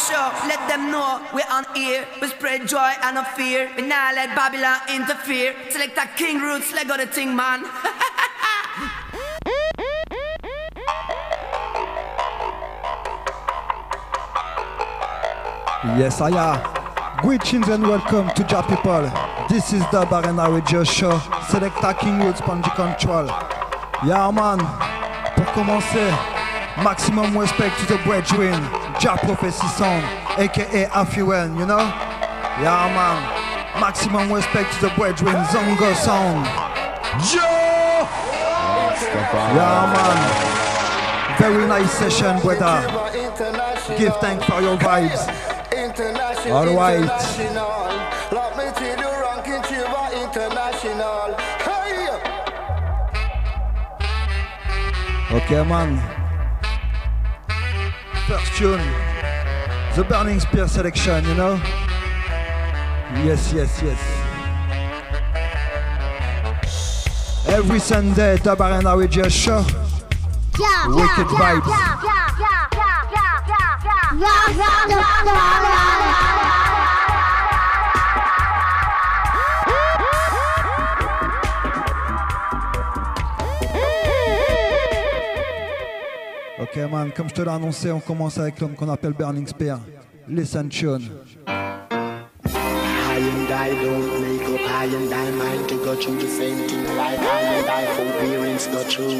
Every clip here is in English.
show, let them know we're on here. We spread joy and no fear. We now let Babylon interfere. Select a King Roots, let go the thing, man. Yes, I am. Greetings and welcome to Ja People. This is the Arena Radio Show. Selecta King Roots, Panji Control. Yeah, man. Pour commencer, maximum respect to the brethren. Ja Prophecy Sound, aka Afiwen, you know? Yeah, man. Maximum respect to the brethren. Zongo Sound. Joe! Yeah, man. Very nice session, brother. Give thanks for your vibes. All right. Let me tell you, ranking Chiva International. Hey! Okay, man. First tune, the Burning Spear selection, you know? Yes, yes, yes. Every Sunday, the Arena Radio Show. Wicked vibes. Ok man, comme je te l'ai annoncé, on commence avec l'homme qu'on appelle Burning Spear. Listen tune. I and I don't make up, I and I mind to go through the same thing like I and I forbearance go through.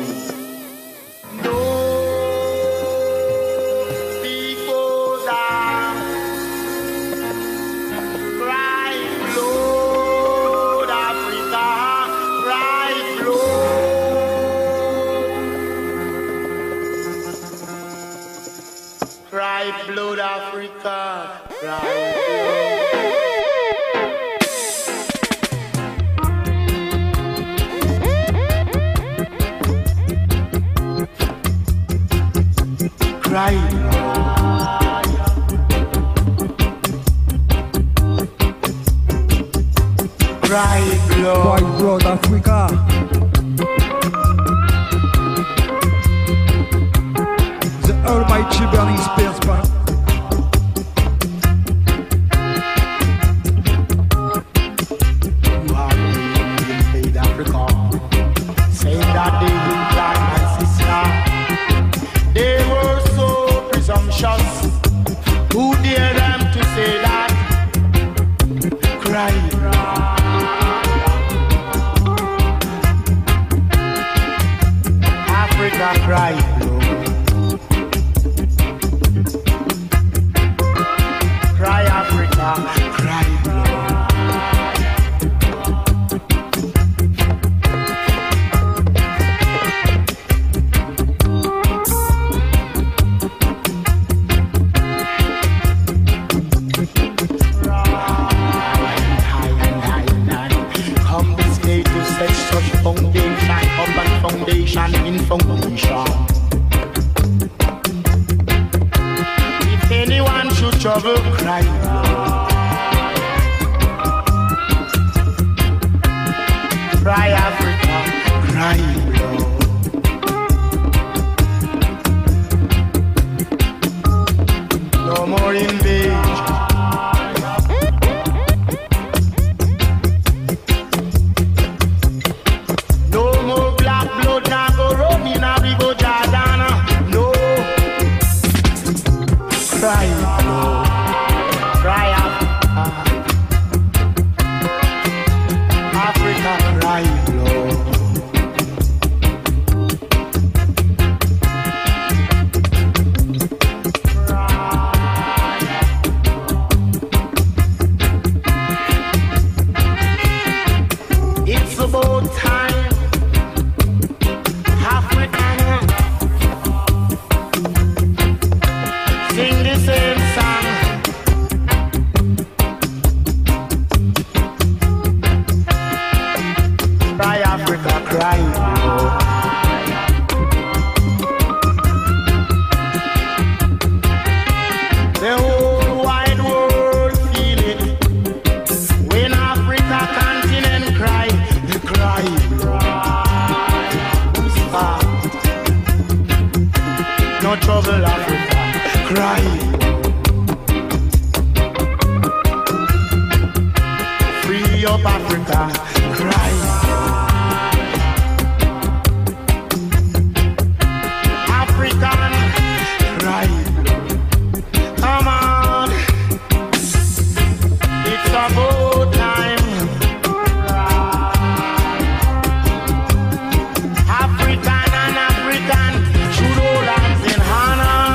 Blood Africa, cry cry blood. White blood Africa. The almighty Burning Spears, man. Who dare them to say that? Cry. Africa cry. Cry Africa, cry. In foundation. If anyone should trouble, cry. Cry Africa, cry. No more invasion. No trouble, Africa, cry. Africa, cry. African, cry. Come on, it's about time. African and African should hold hands in honor.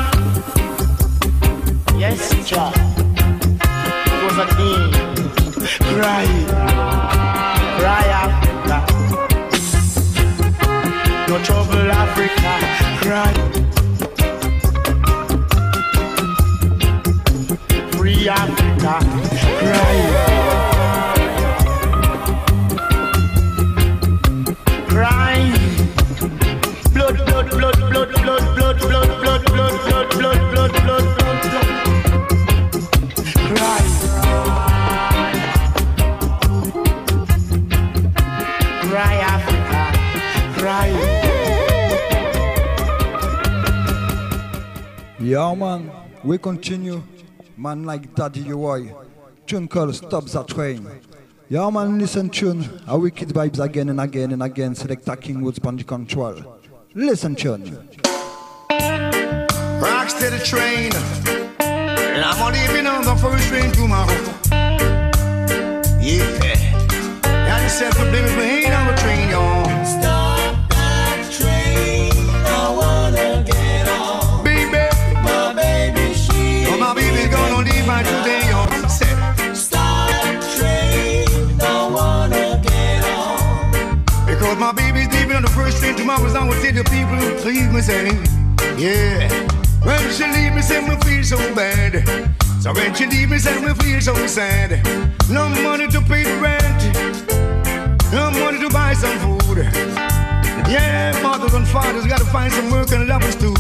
Yes, Jah. It was a thing. Cry, cry Africa. No trouble Africa, cry. Free Africa, cry. Cry. Blood, blood, blood, blood, blood, blood, blood, blood, blood, blood, blood, blood, blood, blood. Cry. Cry Africa, cry. Yeah, man, we continue. Man like Daddy UI. Tune called Stop the Train. Yeah, man, listen tune. A wicked vibes again and again and again. Selecta King Woods Spongy Control. Listen tune. Rocks to the train. And I'm only leaving on the first train tomorrow. Yeah. Got yourself a baby plane on the train, y'all. Stop that train, I wanna get on. Baby, My baby, she oh, my baby gonna leave by today, y'all. Said, Stop that train, I wanna get on. because my baby's leaving on the first train tomorrow, I will tell the people, please me say, yeah. When she leave me, say me feel so bad. So when she leave me, say me feel so sad. No money to pay the rent. No money to buy some food. Yeah, mothers and fathers gotta find some work and lovers too.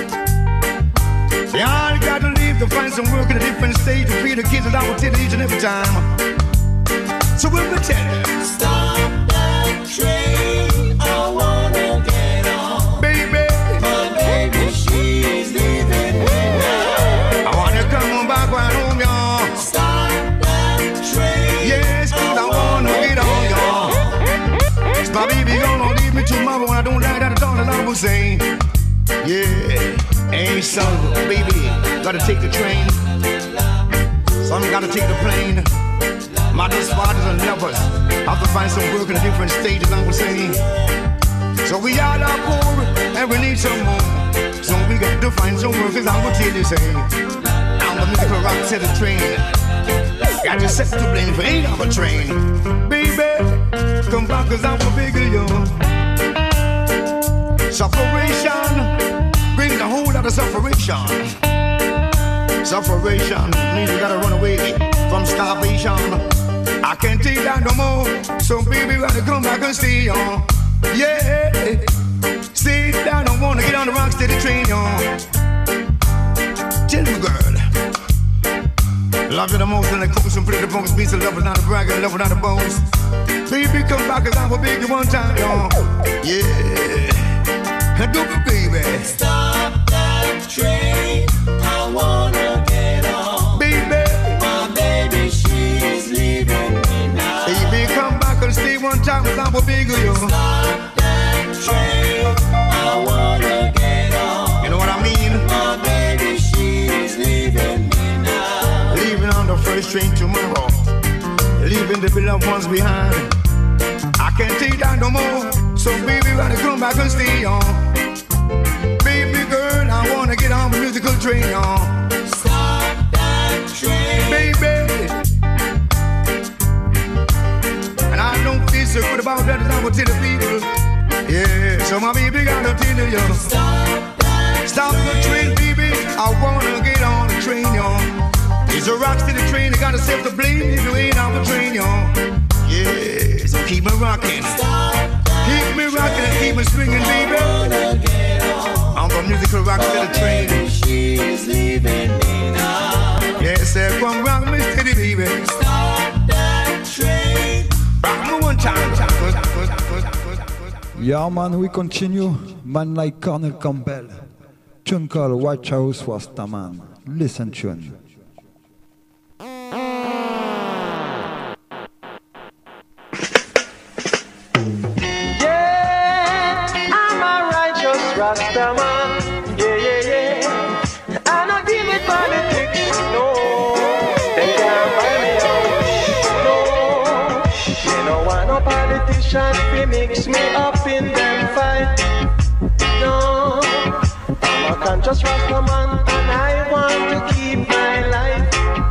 They all gotta leave to find some work in a different state to feed the kids that I will tell each and every time. So we'll tell her, Stop that train, I wanna get on. baby, My baby, she's leaving me now. I wanna come on back right home, y'all. Stop that train. Yes, 'cause I wanna get on, y'all. 'Cause my baby gonna leave me tomorrow and I don't like that at all, as I was saying. Yeah, hey son, baby, gotta take the train. Some gotta take the plane. My fathers and lovers have to find some work in a different state, as I was saying. So we all are poor and we need some more. So we got to find some work, as I will tell you, say. I'm the musical rock to the train. Got yourself to blame for ain't on a train. Baby, come back, 'cause I'm a bigger yo. Sufferation brings a whole lot of sufferation. Sufferation means we gotta run away from starvation. I can't take that no more, so baby, gotta come back and stay on. Yeah, stay down, don't wanna get on the rocks to the train, y'all. Tell me, girl, love you the most and the coast and play the bones. Beats of love is not a brag and love is not a bones. Baby, come back, 'cause I will beg you one time, y'all. Yeah. Do it, baby. Stop that train, I wanna get on. Baby, My baby, she's leaving me now. baby, come back and stay one time, 'cause I will beg you. Stop that train, I wanna get on. You know what I mean? My baby, she's leaving me now. Leaving on the first train tomorrow. Leaving the beloved ones behind. I can't take that no more. So baby, gotta come back and stay on. Baby girl, I wanna get on the musical train, on. Stop that train. Baby. And I don't feel so good about that, as I will tell the people. Yeah, so my baby gotta tell you. Stop the train, baby. I wanna get on the train, y'all. It's a rocks to the train, you gotta self the blame if you ain't on the train, y'all. Yeah, so keep me rocking. Keep me rocking and keep me swinging, baby. I'm the musical rock to the train. She's leaving me now. Yes, sir, come rock me steady, baby. Stop that train. Rock me one time. Yeah, man, we continue. Man like Cornel Campbell. Tune called White House was the man. Listen tune. politician fi mix me up in them fight. No, I'm a conscious Rasta man and I want to keep my life.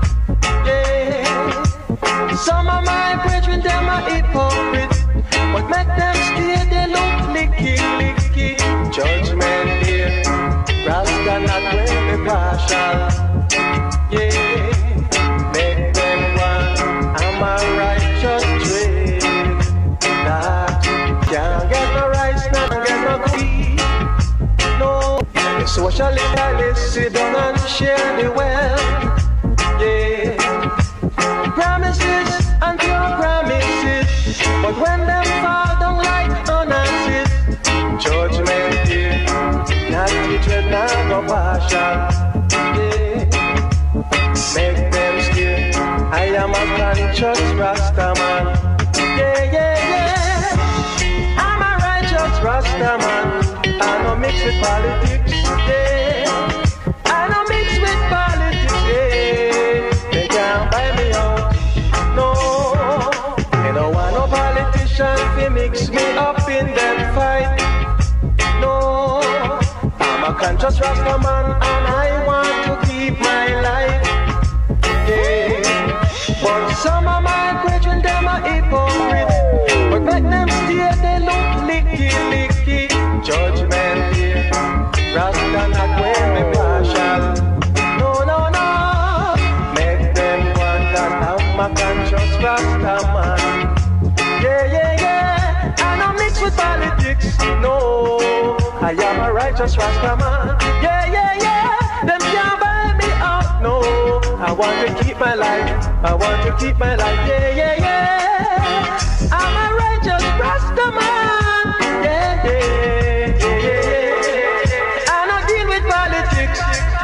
Yeah, some of my brethren them are hypocrite, but make them stay they look licky licky. Judgment here, Rasta not when me partial. Yeah, make them one. I'm a righteous trade. That can't get no rice, not get no tea. No, the socialists sit down and share the wealth. Yeah, promises and pure promises, but when them fall down like honestly, judgment here, not the dread, not go partial. Yeah, make them scared. I am a conscious Rasta man. Yeah, yeah, yeah. I'm a righteous Rasta man. I don't mix with politics. Yeah, I don't mix with politics. Yeah, they can't buy me out. No, they don't want no politician to mix me up in them fight. No, I'm a conscious Rasta man and I want to keep my life. Yeah, but some of my brethren them are hypocrites, but make them stay they look licky licky. Judgment here, Rasta not when me partial. No, no, no, make them one that I'm a conscious Rasta man. Yeah, yeah, yeah, I don't mix with politics. No, I am a righteous Rasta man. Yeah, yeah, yeah, them can't buy me out. No, I want to keep my life. I want to keep my life. Yeah, yeah, yeah, I'm a righteous Rasta man. Yeah, yeah, yeah, yeah. I don't deal with politics.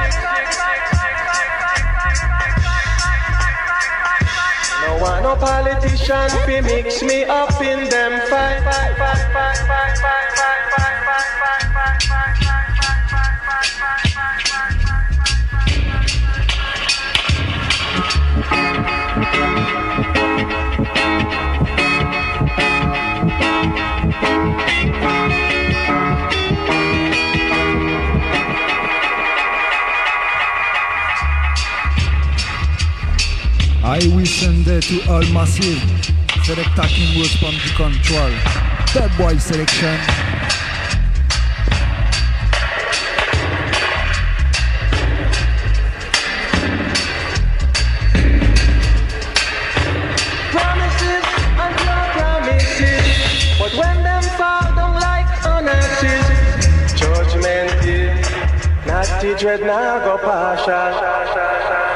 No want no politician to mix me up in them fight. I will send it to all massive. Selecta King Roots from the control. That boy selection. Promises and your promises, but when them fall down like honestly, judgment is not the dread now go partial.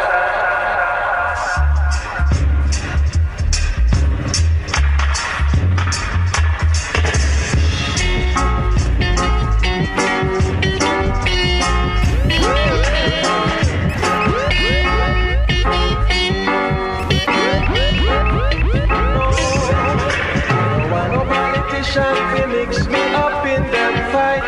They mix me up in them fight.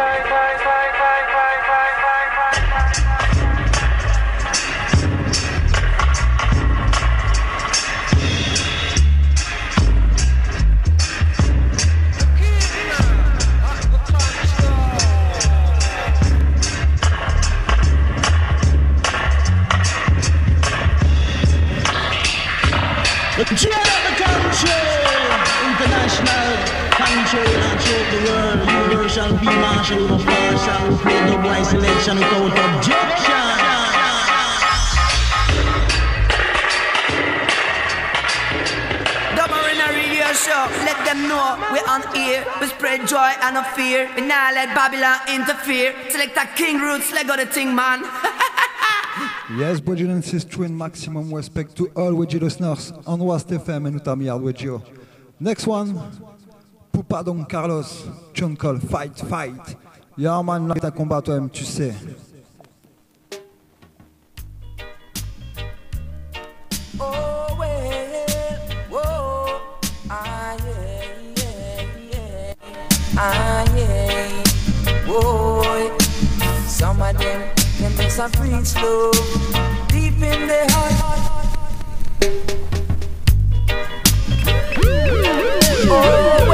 Cheer up the country, international country, and show the world. Universal be martial, no partial. We play the boy selection without objection. Double in a radio show, let them know we're on air. We spread joy and no fear. We now let Babylon interfere. Select a King Roots, let go the thing, man. Yes, brethren and sisters, maximum respect to all wedgie listeners on West FM and Utami Hard Wedgie. Next one, Pupa Don Carlos, tune called Fight Fight. Yeah man, là t'as combat toi-même, tu sais. Oh well, whoa, ah yeah, yeah, ah yeah, whoa. Some of them just a preach love deep in their heart. Oh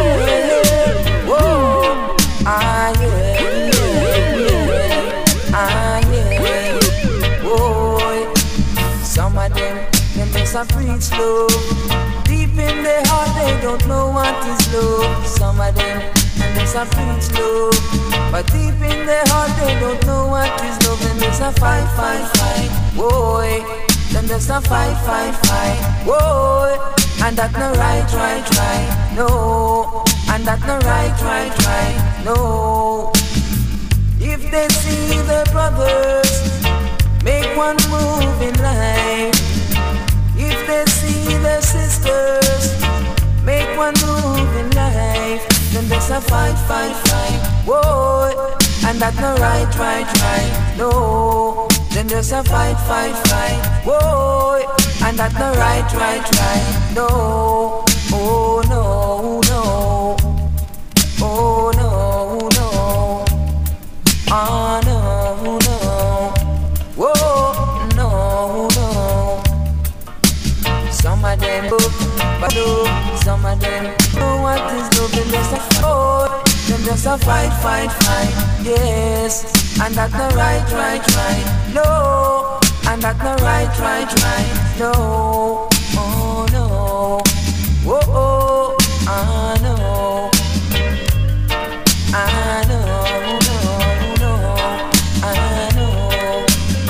just a preach love. Deep in their heart they don't know what is love. Some of them just a preach love, but deep in their heart they don't know what is love. Them just a fight, fight, fight, boy. Them just a fight, fight, fight, boy. And that no right, right, right, no. And that no right, right, right, no. If they see the brothers make one move in life, if they see the sisters make one move in life, then there's a fight, fight, fight, whoa. And that no right, right, right, no. Then there's a fight, fight, fight, whoa. And that no right, right, right, no. Oh no, no. Oh no, no. Oh no, no. Whoa, no, no. Some of them but some of them know what is love. Them just a fight, them just a fight, fight, fight, yes. And that no right, right, right, no. And that no right, right, right, no. Oh no. Whoa, oh, I know. I know, no, no, I know.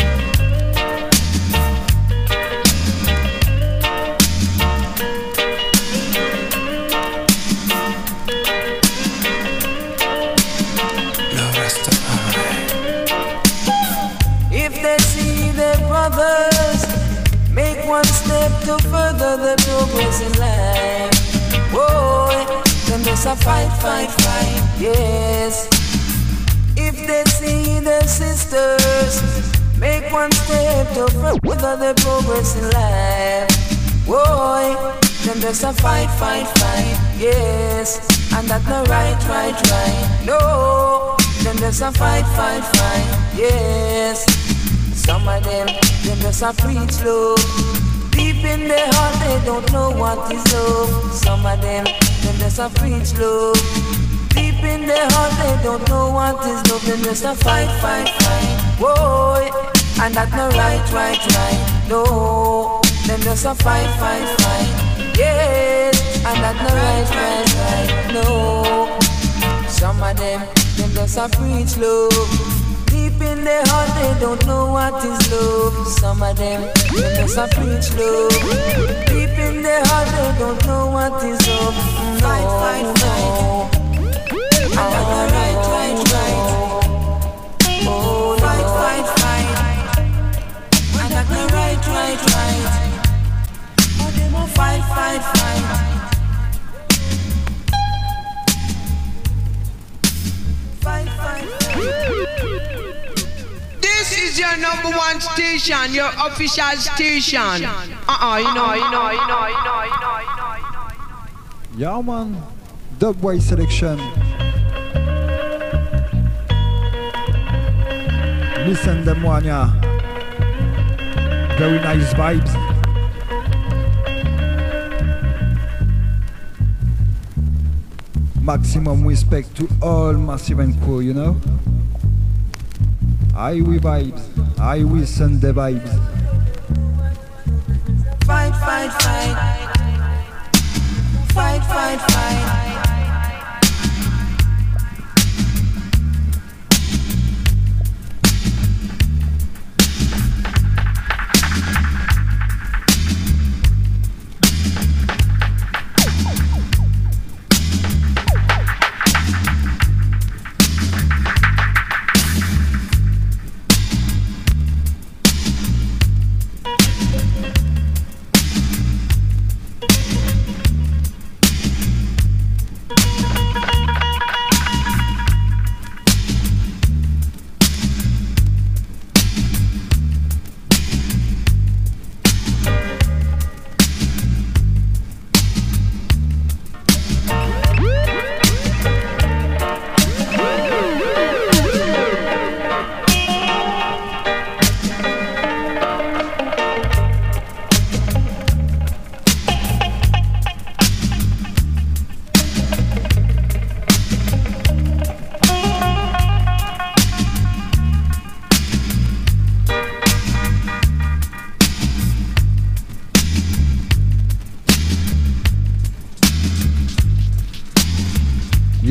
If they see their brothers make one step to further the progress in life, boy, then there's a fight, fight, fight, yes. If they see their sisters make one step to further the progress in life, boy, then there's a fight, fight, fight, yes. And that no right, right, right, no. Then there's a fight, fight, fight, yes. Some of them just a preach love. Deep in their heart they don't know what is love. Some of them just a preach love. Deep in their heart they don't know what is love. Them just a fight, fight, fight, boy. And that no right, right, right, no. Them just a fight, fight, fight, yes. And that no right, right, right, no. Some of them just a preach love. Deep in their heart they don't know what is love. Some of them just a preach love. Deep in their heart they don't know what is love. No, fight, fight, no. And that's right, right, right. Oh, fight, fight, fight. And that's right, right, right. Oh, they won't fight, fight, fight. Fight, fight, fight. This is your number one station, your official station. You know. Yeah, man. Dubwise selection. Listen them one, yeah. Very nice vibes. Maximum respect to all Massive and Crew, you know. I we vibes, I we send the vibes. Fight, fight, fight. Fight, fight, fight.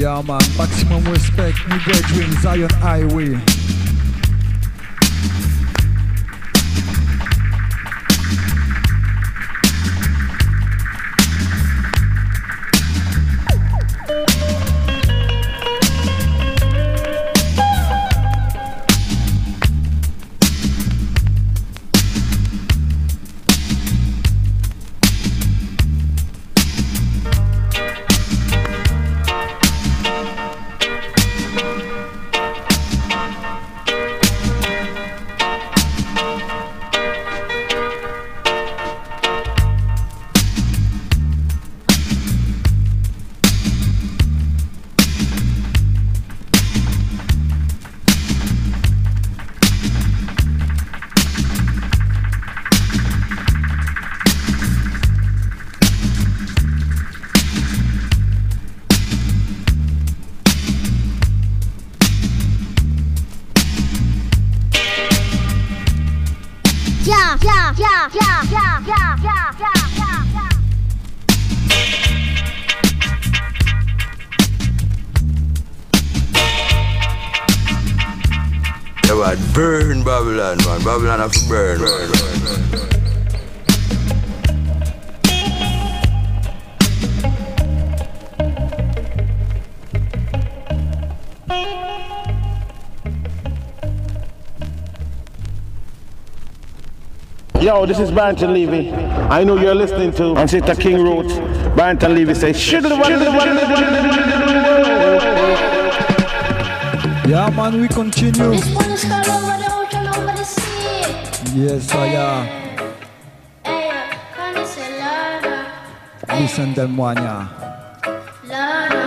Yeah man, maximum respect, me brethren, Zion Highway. Burn Babylon, man. Babylon have to burn. Yo, this is Barrington Levy. I know you're listening to Ancestor King Roots. Barrington Levy says, yeah man, we continue. This one is called Over the Ocean, Over the Sea. Yes, I am. Hey, can you say Lada? Listen them one, yeah. Lada.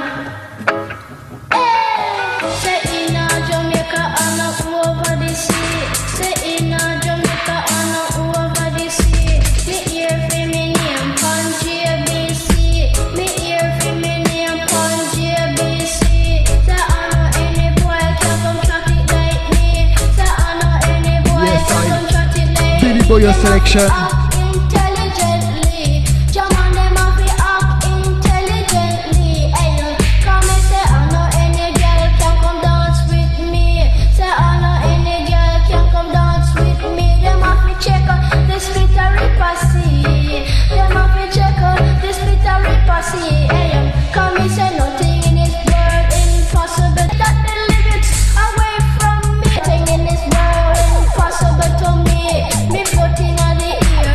Hey, say in Jamaica and over the sea. Say in Jamaica and over the sea. Me hear for me name on JBC. Me hear for me name on JBC. Say I know any boy can come chat it like me. Say I know any boy can come chat it like me. Billy Boy, your selection. Intelligently, Jaman them have to act intelligently. Hey, come and say I know any girl can come dance with me. Say I know any girl can come dance with me. Them have to check out this bitter ripassy. Them have to check out this bitter ripassy. Hey, come and say nothing in this world impossible. That the limits away from me. Nothing in this world impossible to me. Me foot in the ear,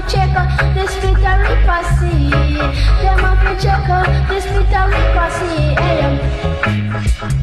check the spirit of leprosy. Them have to check the spirit of leprosy. Hey,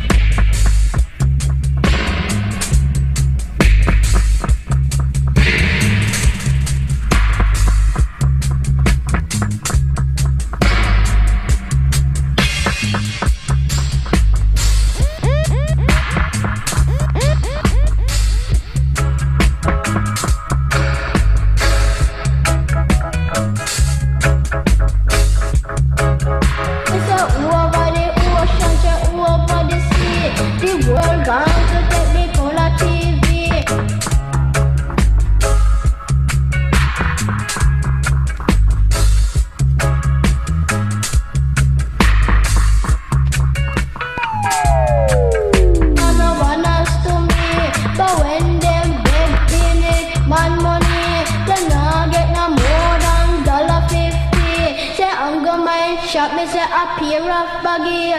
shot me say a pair of baggy.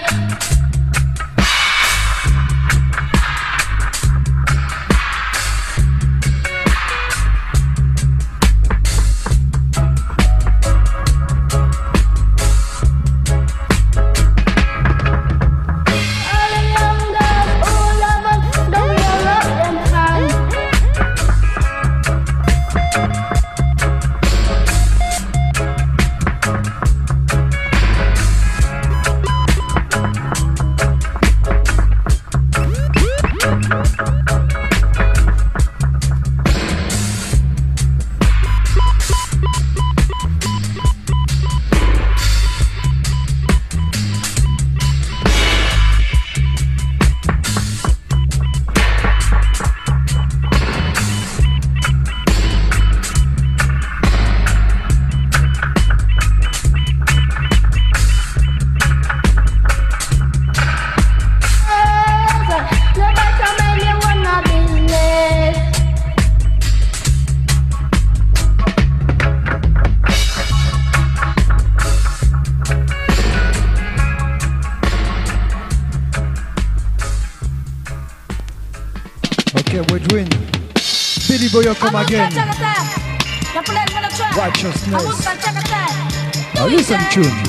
Billy Boy come again. Righteousness. Now listen tune.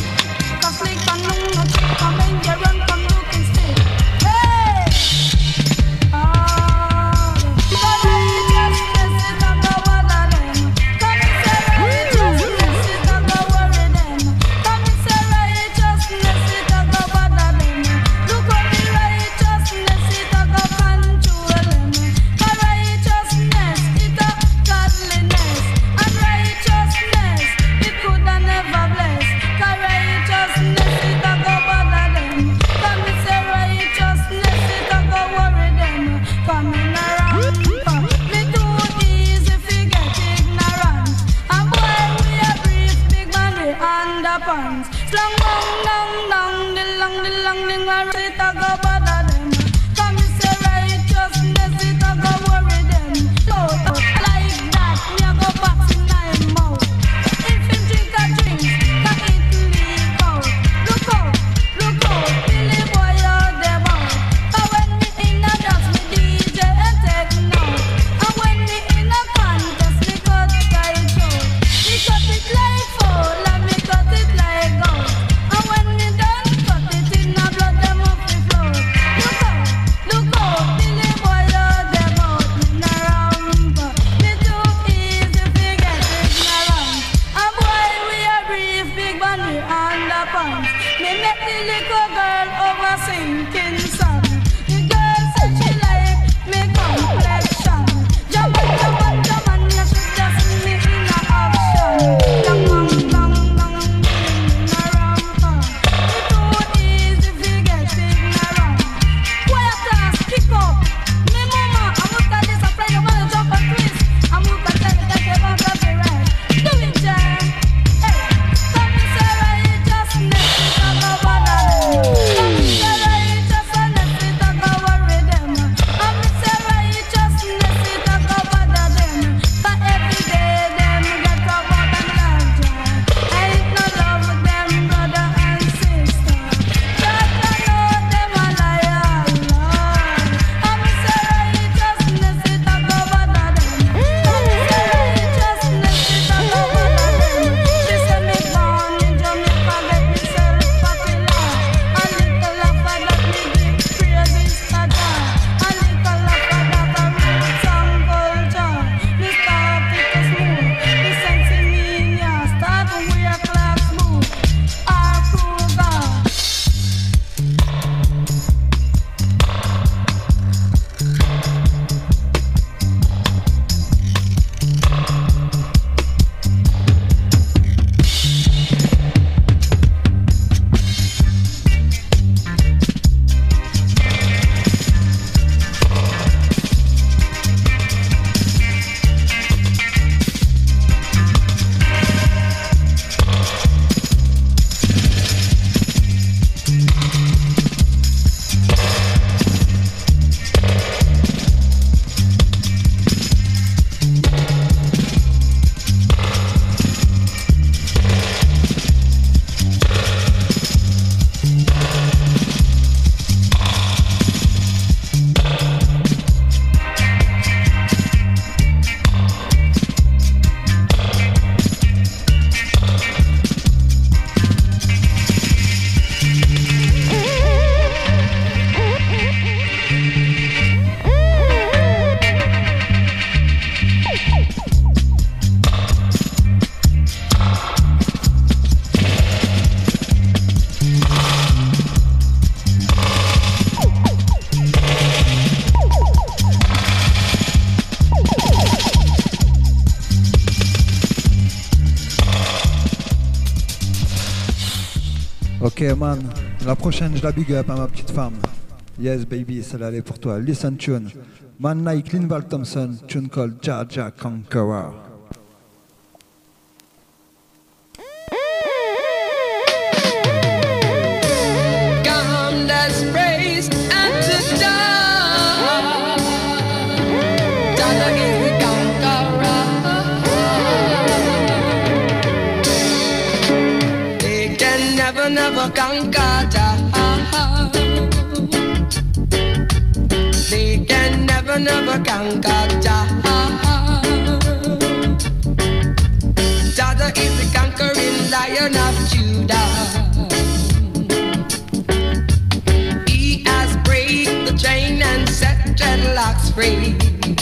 Ok man, la prochaine je la big up à ma petite femme. Yes baby, celle-là elle est pour toi. Listen tune. Man Nike Linval Thompson, tune called Jaja Conqueror. Come, let's praise and to die. Jaja is the conqueror. They can never conquer Jah. They can never conquer Jah. Jaja is the conquering Lion of Judah. He has break the chain and set dreadlocks free.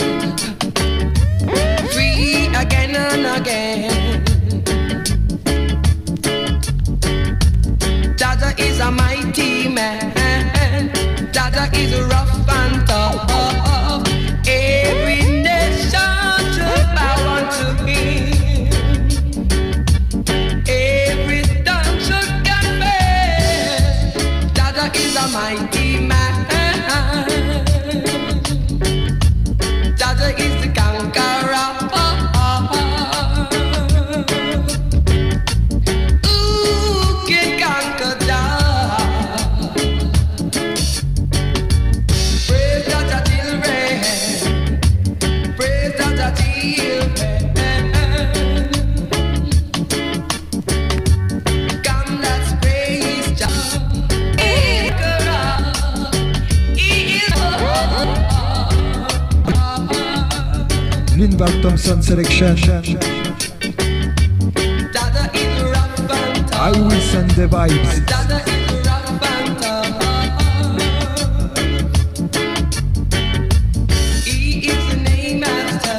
Free again and again. Jaja is a mighty man. Jaja is rough and tough. Every nation should bow unto him. Every tongue should confess. Jaja is a mighty man. Jaja is the conqueror. Who can conquer Jah? Praise Jaja children. Praise Jaja children. Come, let's praise Jah. Linval Thompson selection. Jaja is rough and I tough. will send the vibes. Jaja is rough and tough. He is the name master.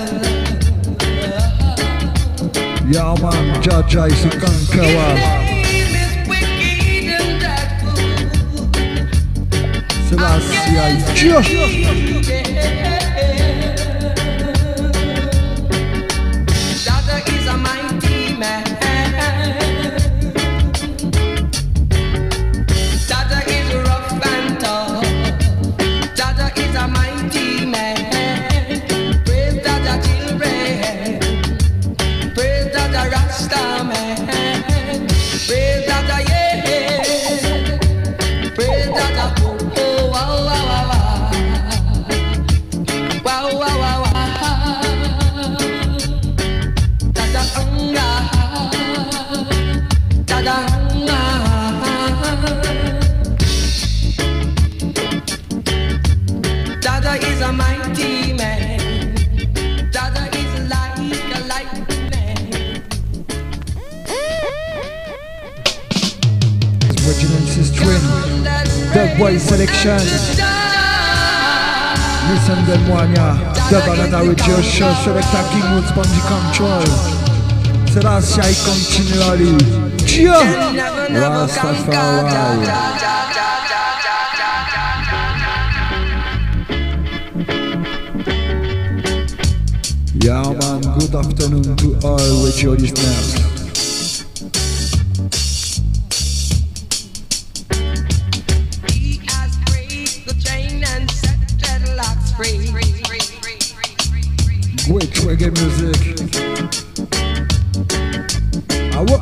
Yeah man, Jaja is a conqueror. His name is wicked and dreadful. Selassie I just. Jaja is a mighty man. Jaja is rough and tough. Jaja is a mighty man. Praise Jaja children. Praise Jaja Rasta man. Praise Jaja yeah. Praise Jaja oh wow wow wow wow wow wow wow. Jaja Jaja Jaja is a mighty man. Jaja is like a lightning. Reginald Sistrin, The Boy Selection. Listen the Moania, The Banana Radio Show, Selecta King Woods Bundy Control. Selassie I continually. Chia! Rastafari. Yeah man, good afternoon to all radio listeners. He has break the chain and set dreadlocks free. Great reggae music. Awa.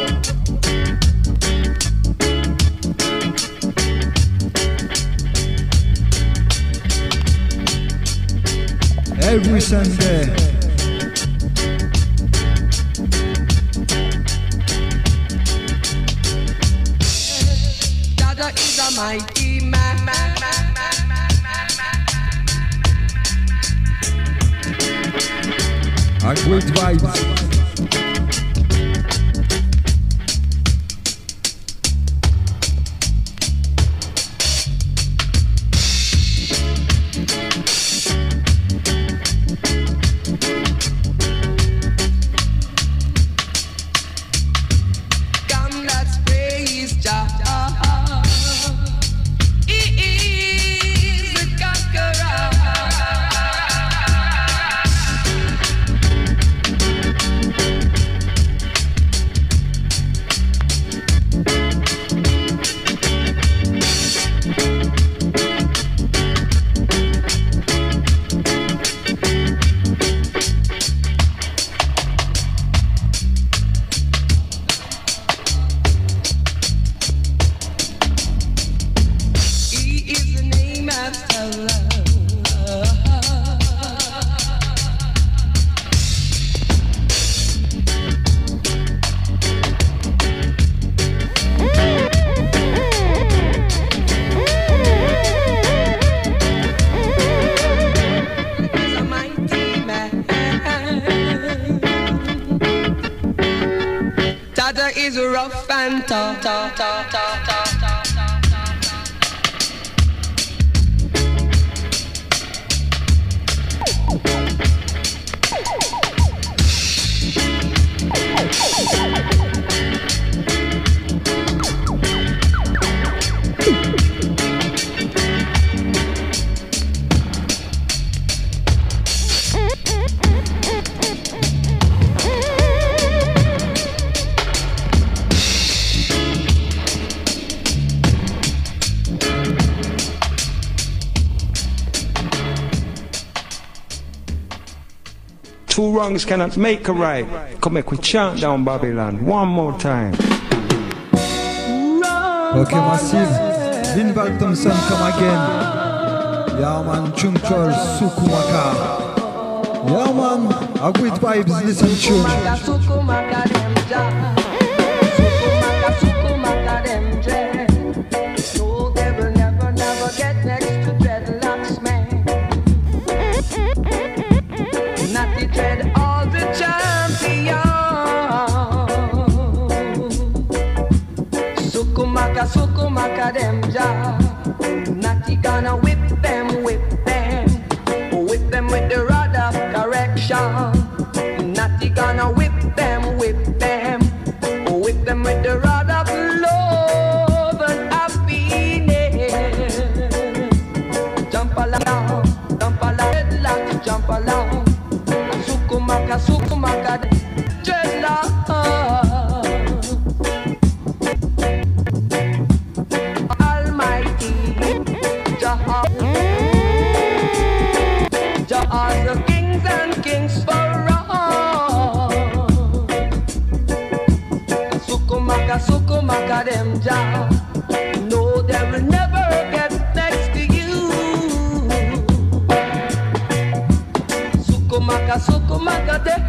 Every Sunday. Jaja is a mighty man. A great vibes. Come, let's praise Jah. He is the conqueror. Dada is rough and tough. Two wrongs cannot make a right. Come make we chant down Babylon one more time. Okay, massive. Linval Thompson come again. Yeah man, Chungchol Sukumaka. Yeah man, a great vibes, listen tune. Sukumaka them dread. No, they will never get next to dreadlocks, man. Natty dread all the champion. Sukumaka them ja. Natty gonna whip them with the rod of correction. Natty gonna whip them with the rod of love and happiness. Jump along, headlock, jump along. Sukumaka, dreadlock. Almighty Jah, the kings and kings for all. Sukumaka them Jah. No, they will never get next to you. Sukumaka them.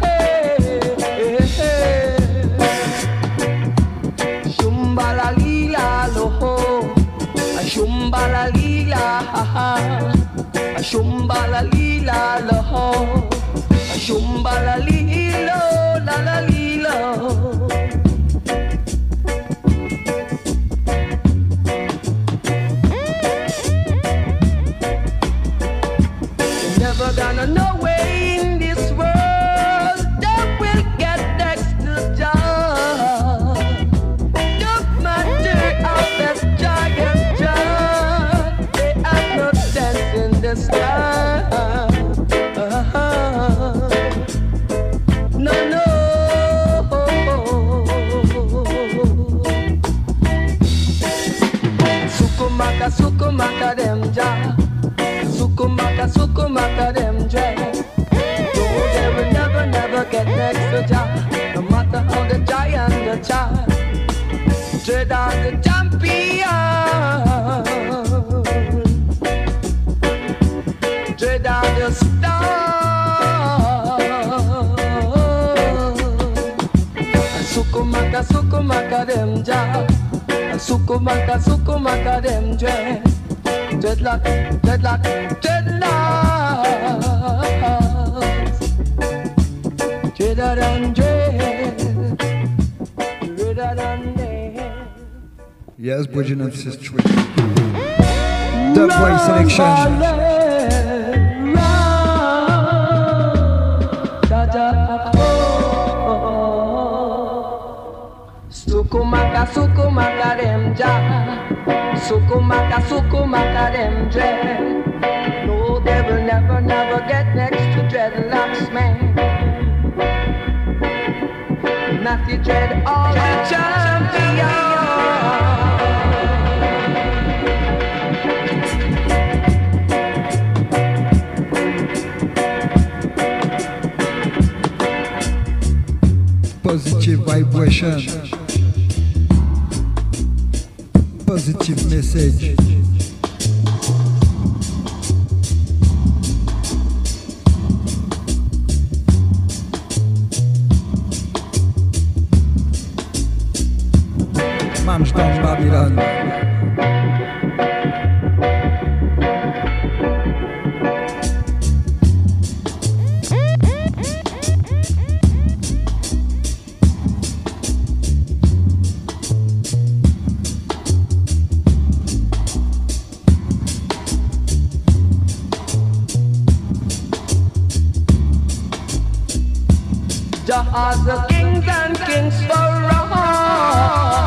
Shumbala lila loho, shumbala lila ha. Shumbala lila loho, shumbala lilo la la lilo. Never gonna know way in this world that will get next to Jah. Don't matter how that giant Jah, they have no sense in the sky. No. Sukumaka them Jah. Sukumaka them dread. No, they will never get next to Jah. No matter how the giant the child. Dread are the champion. Dread are the star. Sukumaka them Jah. Sukumaka them dread. Dreadlock. Dreadlock than dread. Yes, Bridging and Sister. The boy selection. Sukumaka them Jah. Sukumaka them dread. No, they will never get next to dreadlocks, man. Natty dread all the champion. Positive vibration. Positive message. Mams down Babylon. as the kings and kings for all.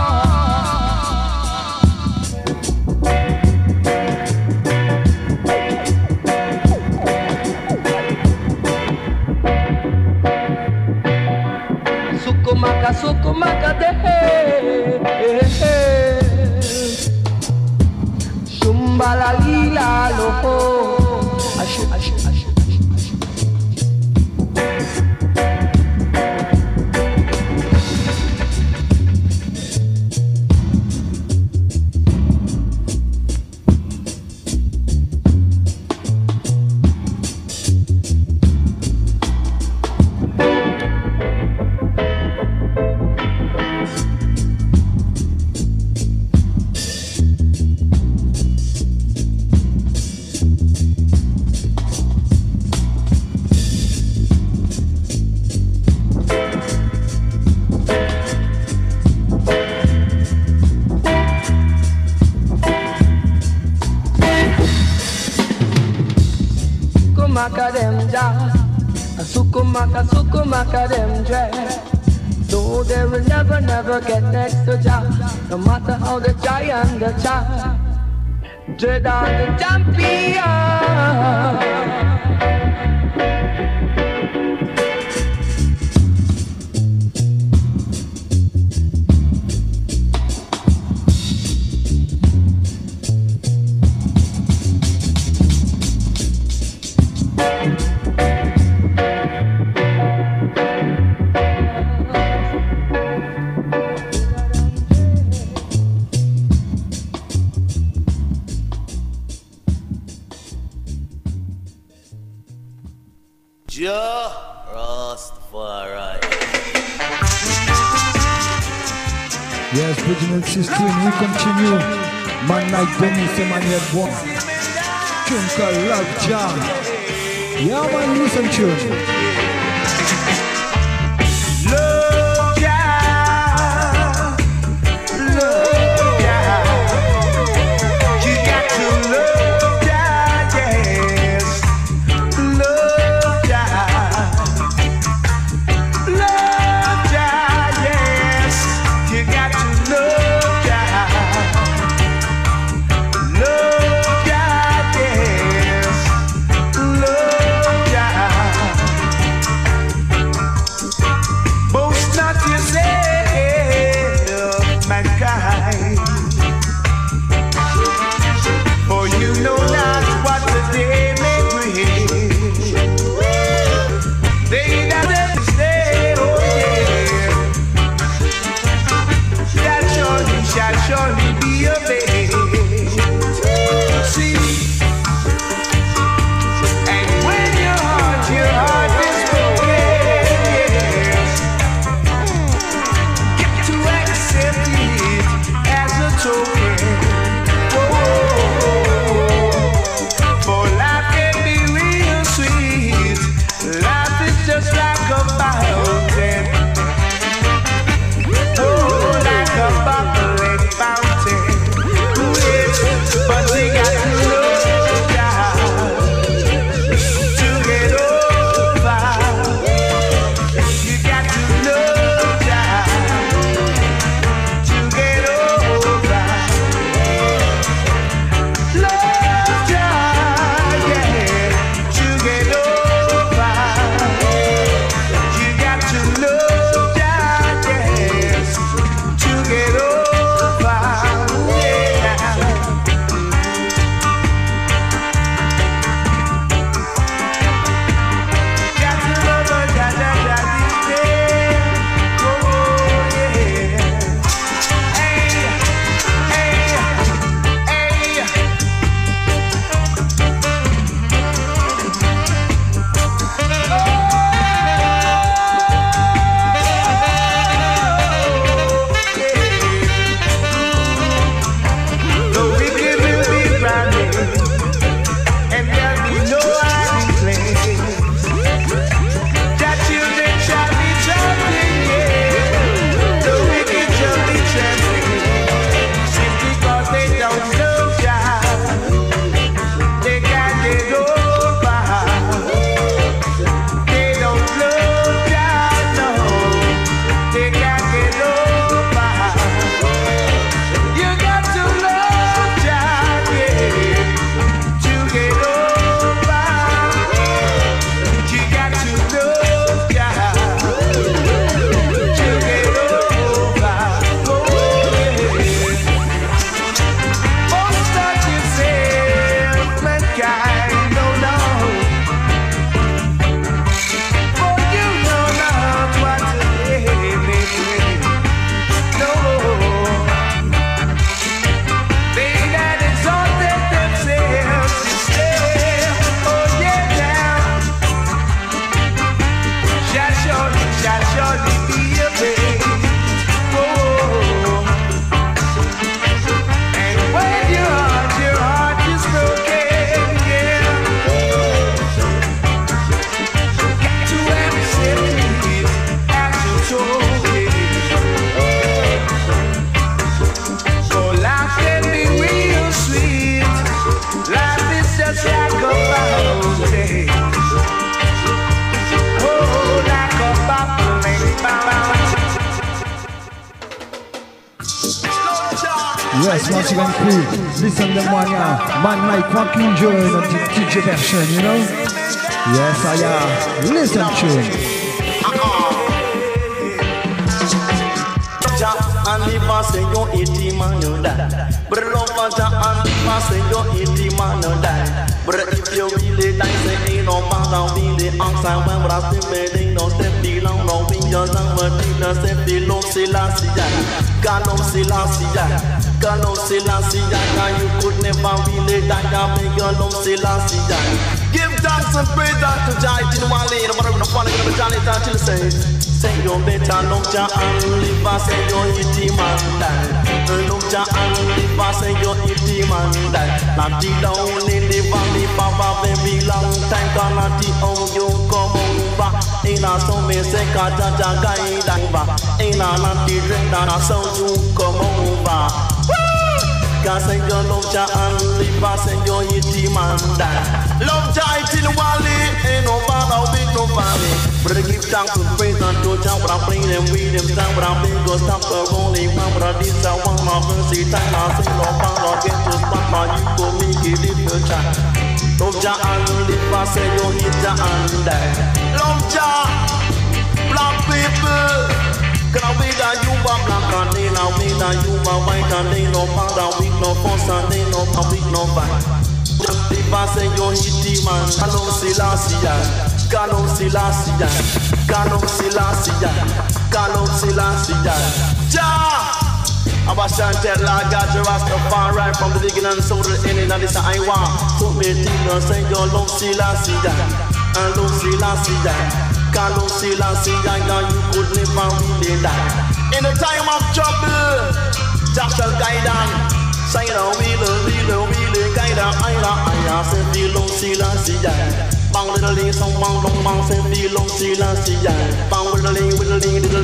Sukumaka, sukumaka de Shumbala lila loho Ashu, ashu, ashu. Sukumaka, sukumaka them dress. Though they will never, never get next to Jah. No matter how the giant the child, dread are the champion. Yes, Bridgman 16, we continue. Man like Dennis, man yet one. Tune called Love Jam. Yeah, man, listen to it. Love Jam. Love Jam. You got to love Jam, yes. Love Jam. Love Jam, yes. You got to love Jah, love Jah, yes, love Jah. Yes, once again, cool. Listen to one, yeah. Man, Mike, want to enjoy the DJ version, you know? Yes, I am. Listen to it. And the passing your 80 man you die. But love and the passing your 80 man you die. But if you really die, say ain't no matter be the outside when I still made no step belong, no be your son, but the step below Selassie. Ganon Selassie, Ganon Selassie, you could never really die, make your love Selassie. Give thanks and praise unto Jah in one lane, but I'm not falling in the Johnny until the say. Say your better love Jah and live, say your 80 man die. Love Jah and live, say your 80 man die. Not the down in the valley, Papa, baby, long time, gonna the oh you come over. Ain't a so me say, Kaja guide over. Ain't a not the red, and a so you come over. God say your love Jah and live, say your 80 man die. Love Jah till Wally, ain't no bother with no valley. But I give thanks and praise unto Jah, but I bring them with them down, but I bring go stop the only one, but I did that one, my mercy time, I say no bother, get to spot, but you go make it if you try. Love Jah and live, say your 80 and die. Love Jah, black people. Can I be that you are black and they now be that you are white and they no bother with no fuss and they no with no fight. Just if I say you're hitty man, Ganon Selassie, Ganon Selassie, Ganon Selassie, Ganon Selassie, Jah! I'm a chanter like God, the Rastafari from the beginning so to the ending, and this I want. So me demons say your love Selassie, and love Selassie. Ganon Selassie, you could never really die. In the time of trouble, Jah shall guide on. Say the wheel, guide on. I say below Selassie, bang little some bang, say below Selassie, bang with the link, bang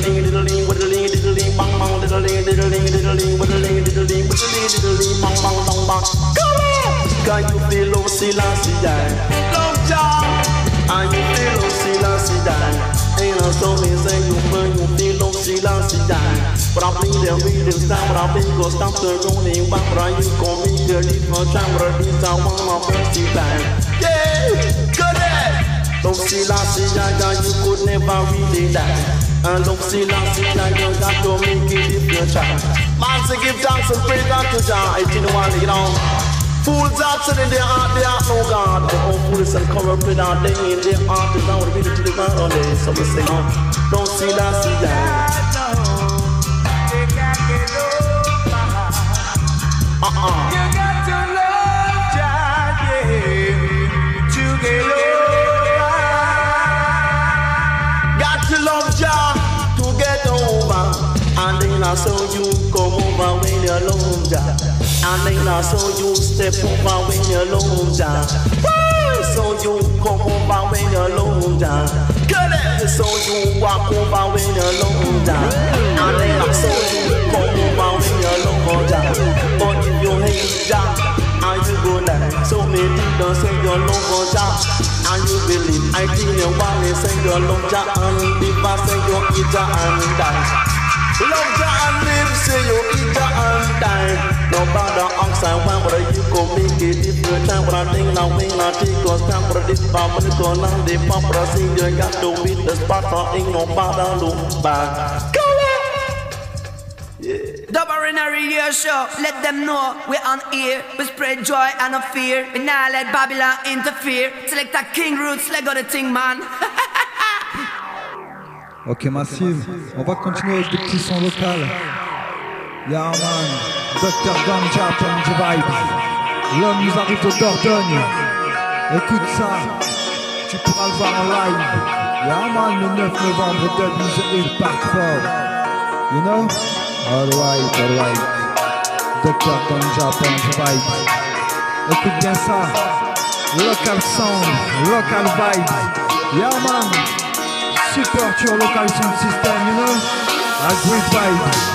bang. Can you below Selassie, love Jah? And you feel no Selassie die. Ain't no so me say you burn, you feel no Selassie die. But I bring them with them stand, but I bring go stop the rolling back, but I you gon' make your leave for time, but I need that one my first time. Yeah, good day. No Selassie die, you could never really die. And no Selassie die, you got to make it if you try. Man say give thanks and praise unto Jah, I didn't want to get on. Fools are in their heart, they are no God. They all foolish and corrupt without they in their heart. They don't read it to the ground all day. So we say, don't see that, see that. You got to love Jah, yeah, to get over. Got to love Jah to get over. And then I saw you come over when you love Jah. And then I saw you step over when you love Jah. So you come over when you love Jah. So you walk over when you love Jah. And then I saw you come over when you love Jah. But if you hate Jah, and you go die. So many don't say you love Jah. And you believe I think you want to say you love Jah. And if I say you eat Jah and die. Love Jah and live, say you eat Jah and die. No bother outside when but you go make it if you time but I think now when I take us time for this family go now they pop for sing you got to beat the spot so ain't no bother look back. Go yeah. Double in a radio show, let them know we're on air. We spread joy and no fear. We now let Babylon interfere. Select a King Roots, let go the thing man. Ok Massive, on va continuer avec des petits sons locaux. Yeah man, Dr Ganja Punch Vibes. L'homme nous arrive de Dordogne. Écoute ça, tu pourras le voir en live. Yeah man, le 9 novembre 2008 Park 4. You know? Alright. Dr Ganja Punch Vibes. Écoute bien ça. Local sound, local vibes. Yeah man. Support your local sound system, you know? A great vibe.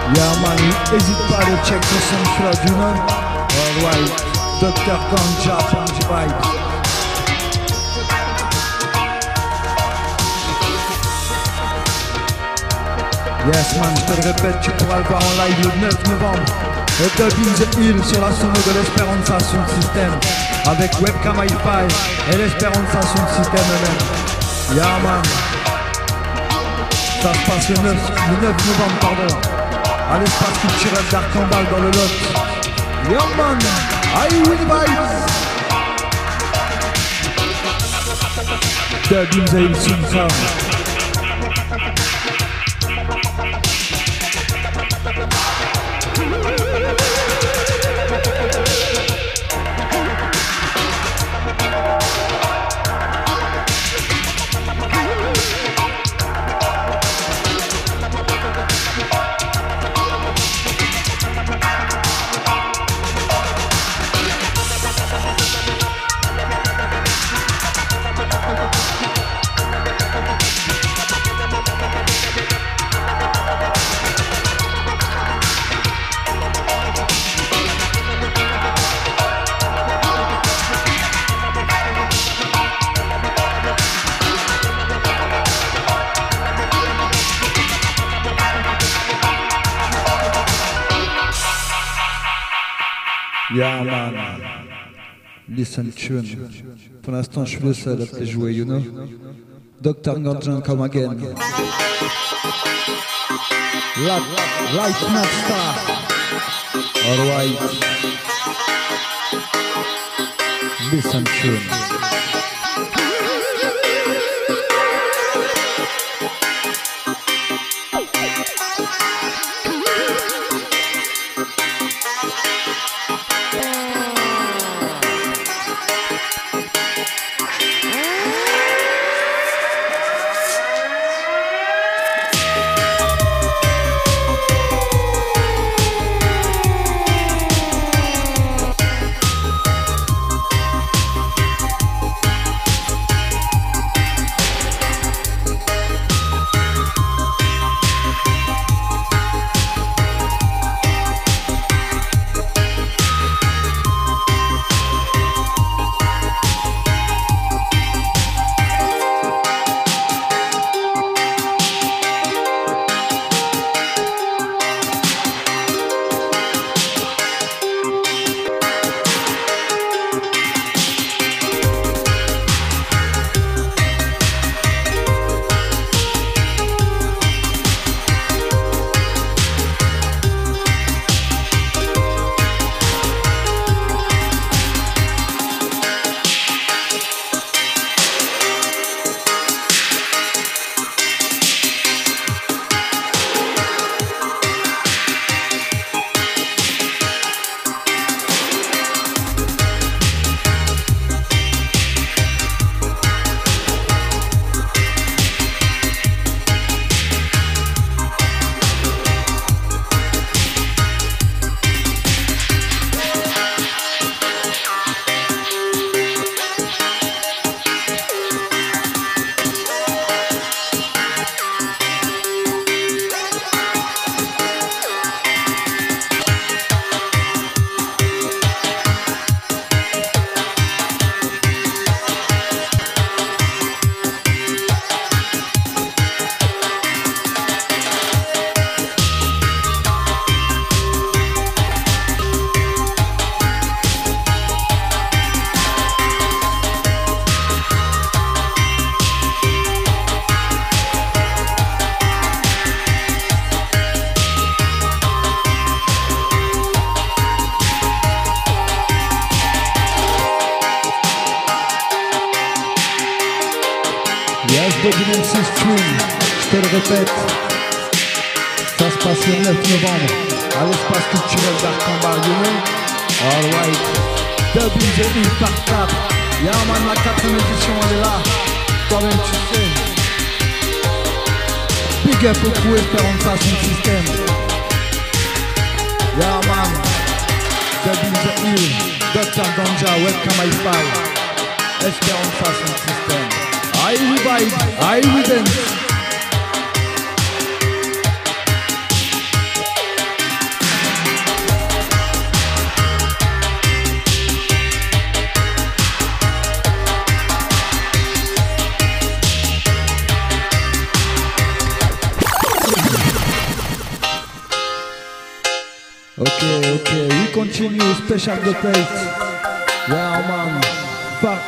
Yeah man, n'hésite pas à le check sur SoundCloud, you know? Alright, Dr. Ganja, Punch Vibes. Yes man, je te le répète, tu pourras le voir en live le 9 novembre. Dub in the Hill sur la sono de l'Espéranza Sound System avec Webcam Hi-Fi et l'Espéranza Sound System eux-mêmes. Yeah man. Ça se passe le 9 novembre, pardon, à l'espace culturel d'Arcambal dans le Lot. Yeah man, I will vibes. Dub in the Hill soon come. Yeah man, listen tune. Pour l'instant je suis le seul à te jouer, you know. Dr. Ganja come again. Light not star. Alright. Listen tune. Dominant Stream, je te le répète, ça se passe le 9 novembre à l'espace culturel d'Arcambal, you know? Alright, Dub in the Hill par 4, yeah man, la 4ème édition elle est là, toi-même tu sais. Big up au crew Esperanza Sound System. Yeah man, Dub in the Hill, Dr. Ganja, Webcam Hi-Fi, Esperanza Sound System. I will vibe, I will dance. Okay, we continue special the plate. Yeah, man. Fuck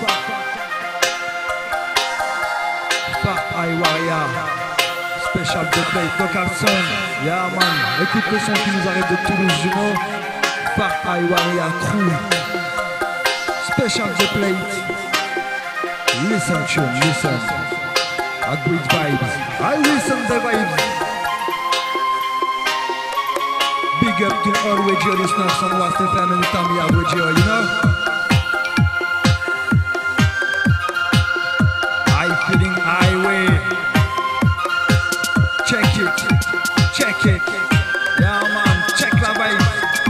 Iwaria. Special the plate, local son. Yeah, man. Écoute le son qui nous arrive de Toulouse, you know. Fuck Iwaria crew. Special the plate. Listen tune, listen. A great vibes. I listen the vibes. Big up to all radio listeners on West FM anytime we have radio, you know? I feeling highway. Check it. Yeah man, check la vibe.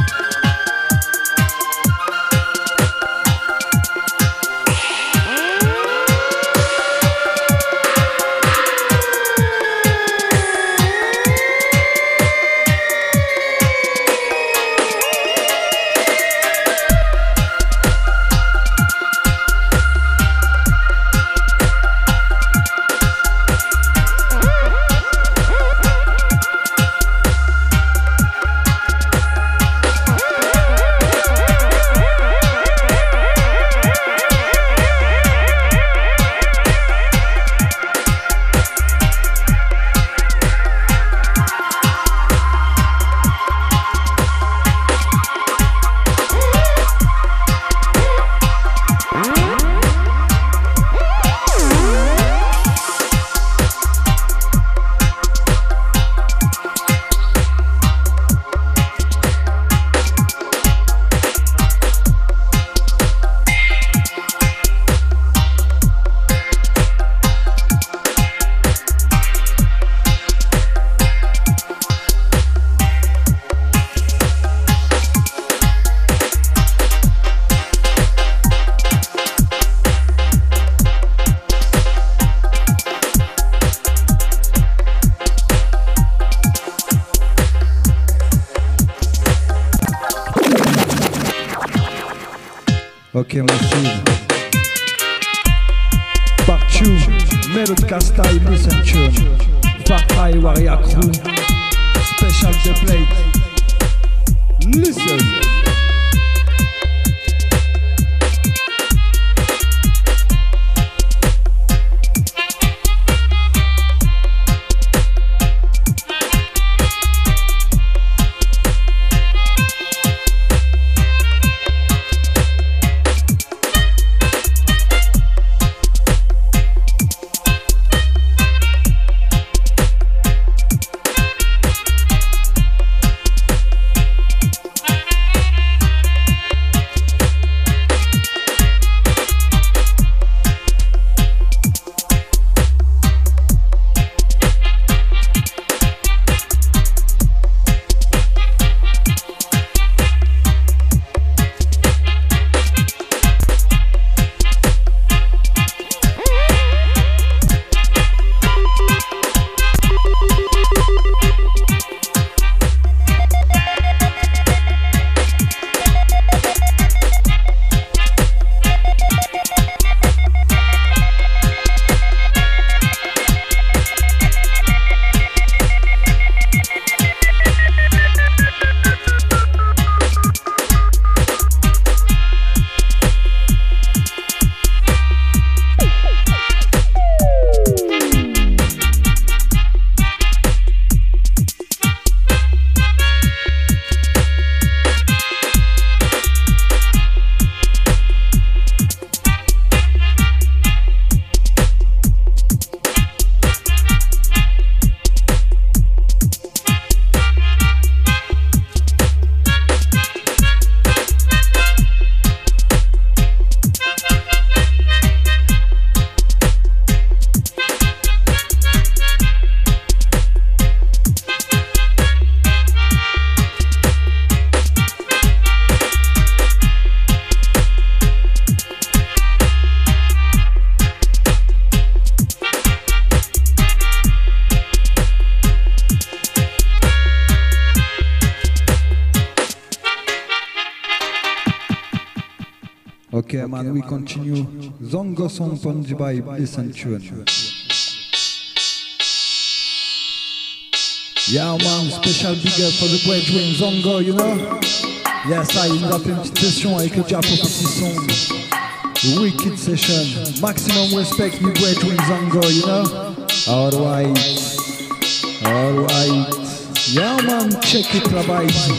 Okay, massive. Part 2, Melodica style, listen tune. Far High Warrior crew. Special the plate. Listen. Okay, man, we continue. Zongo song from the Bible, listen tune. Yeah man, special big up for the boy Dwayne Zongo, you know. Yes, il nous a fait une petite session avec le Dia Prophecy Song. Wicked session. Maximum respect, my boy Dwayne Zongo, you know. Alright. Yeah man, check it là-bas ici.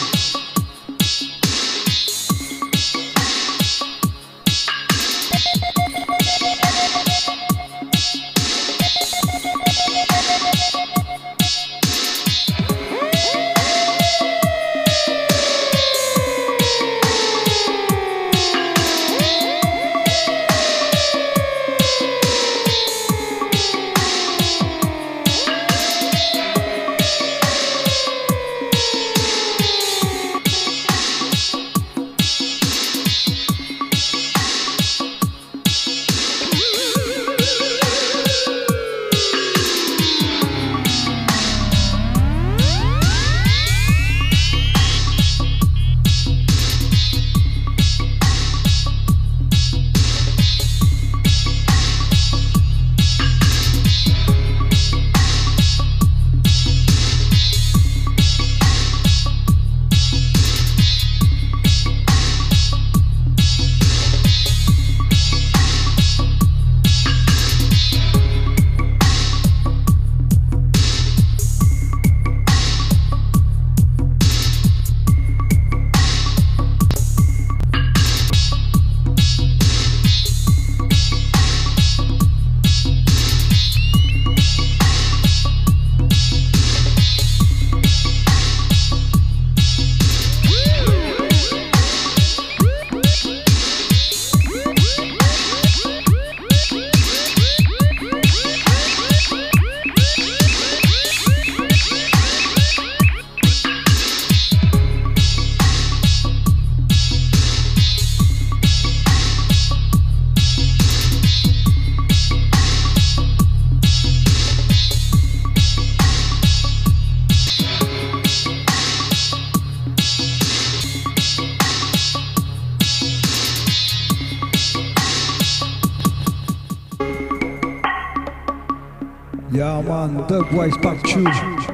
Yeah man, the boys back true.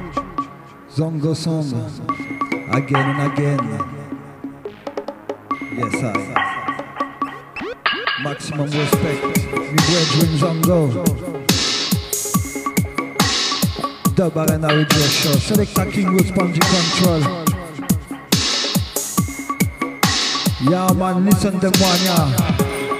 Zongo song. Again and again. Yes I. Maximum respect. Me brethren Zongo. The Barana Radio Show. Selecta King with Spongy Control. Yeah man, listen them one yeah.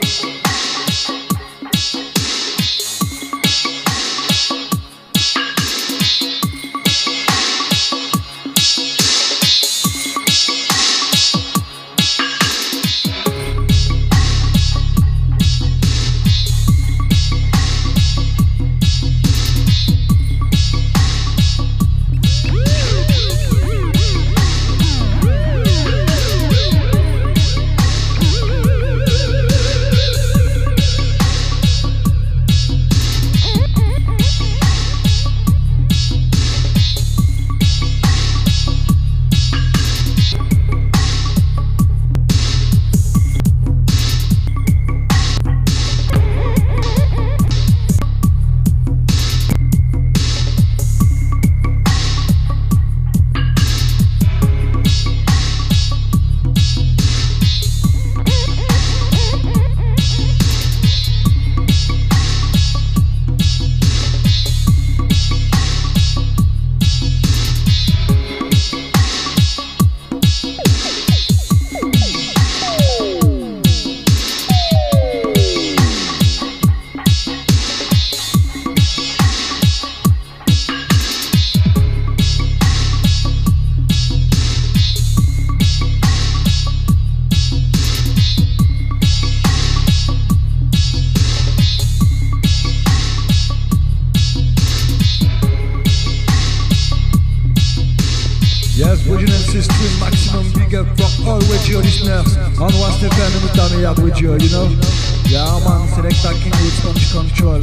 Maximum big up for all radio listeners. On was the fan of the radio, you know. Yeah man, Selecta King with Spongy Control.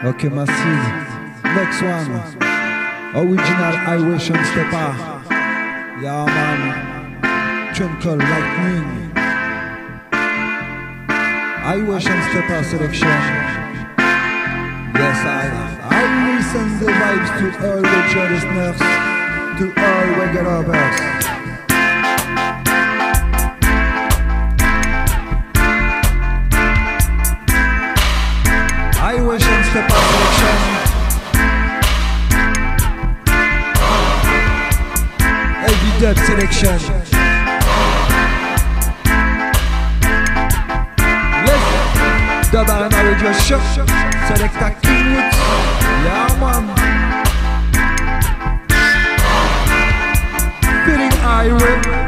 Okay, massive. Next one. Original Irish stepper. Yeah, man. Twinkle lightning. Irish stepper selection. Yes, I will send the vibes to all the jealous nerves, to all reggae lovers. Irish stepper selection. Heavy dub selection. Yes, Dub Arena Radio Show. Selecta King Woods. Yeah, man. Feeling Irish.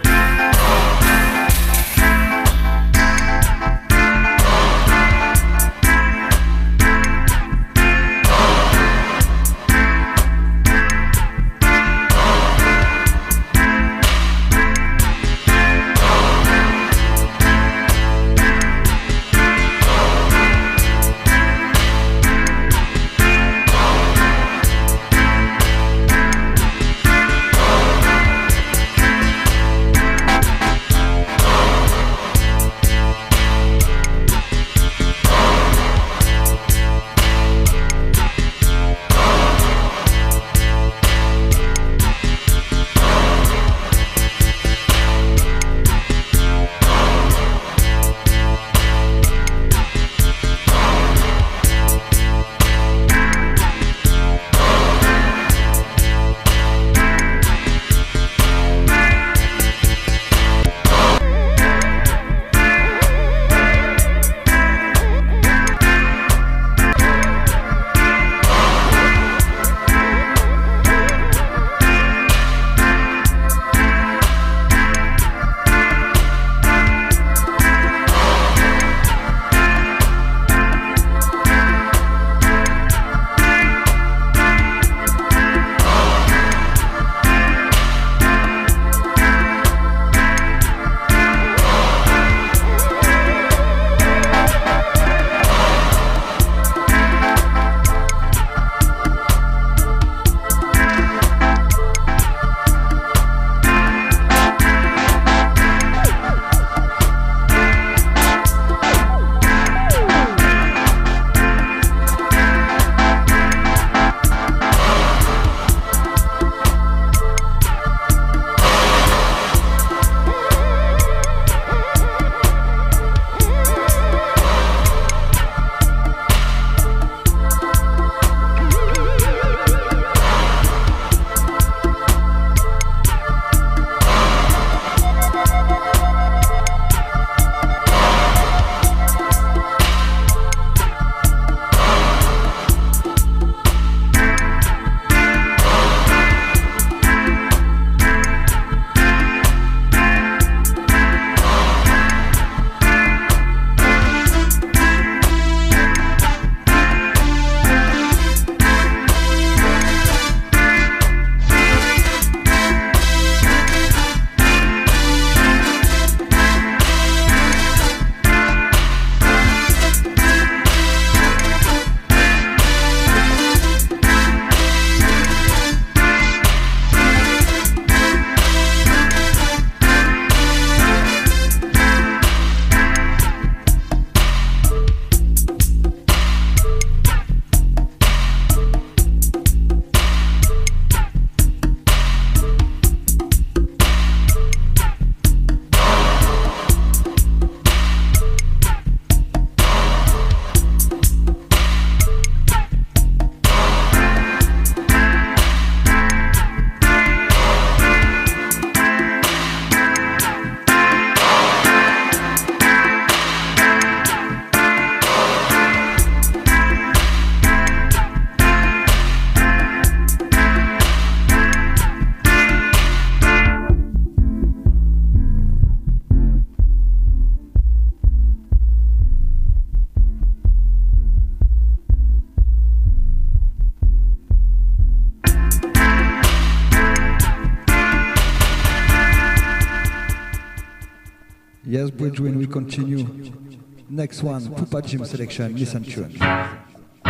Yes, Bridgewin, we continue. Next one, Pupa Jim selection, listen to it.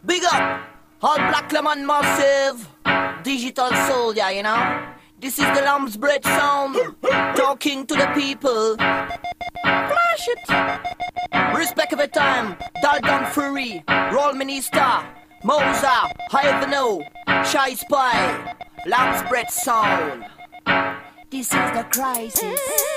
Big up, all Black Lemon Massive, Digital Soul, yeah, you know. This is the Lamb's Bread sound, talking to the people. Flash it. Respect of a time, Dalton Fury, Roll Minister, Moza, Know, Shy Spy, Lamb's Bread sound. This is the crisis.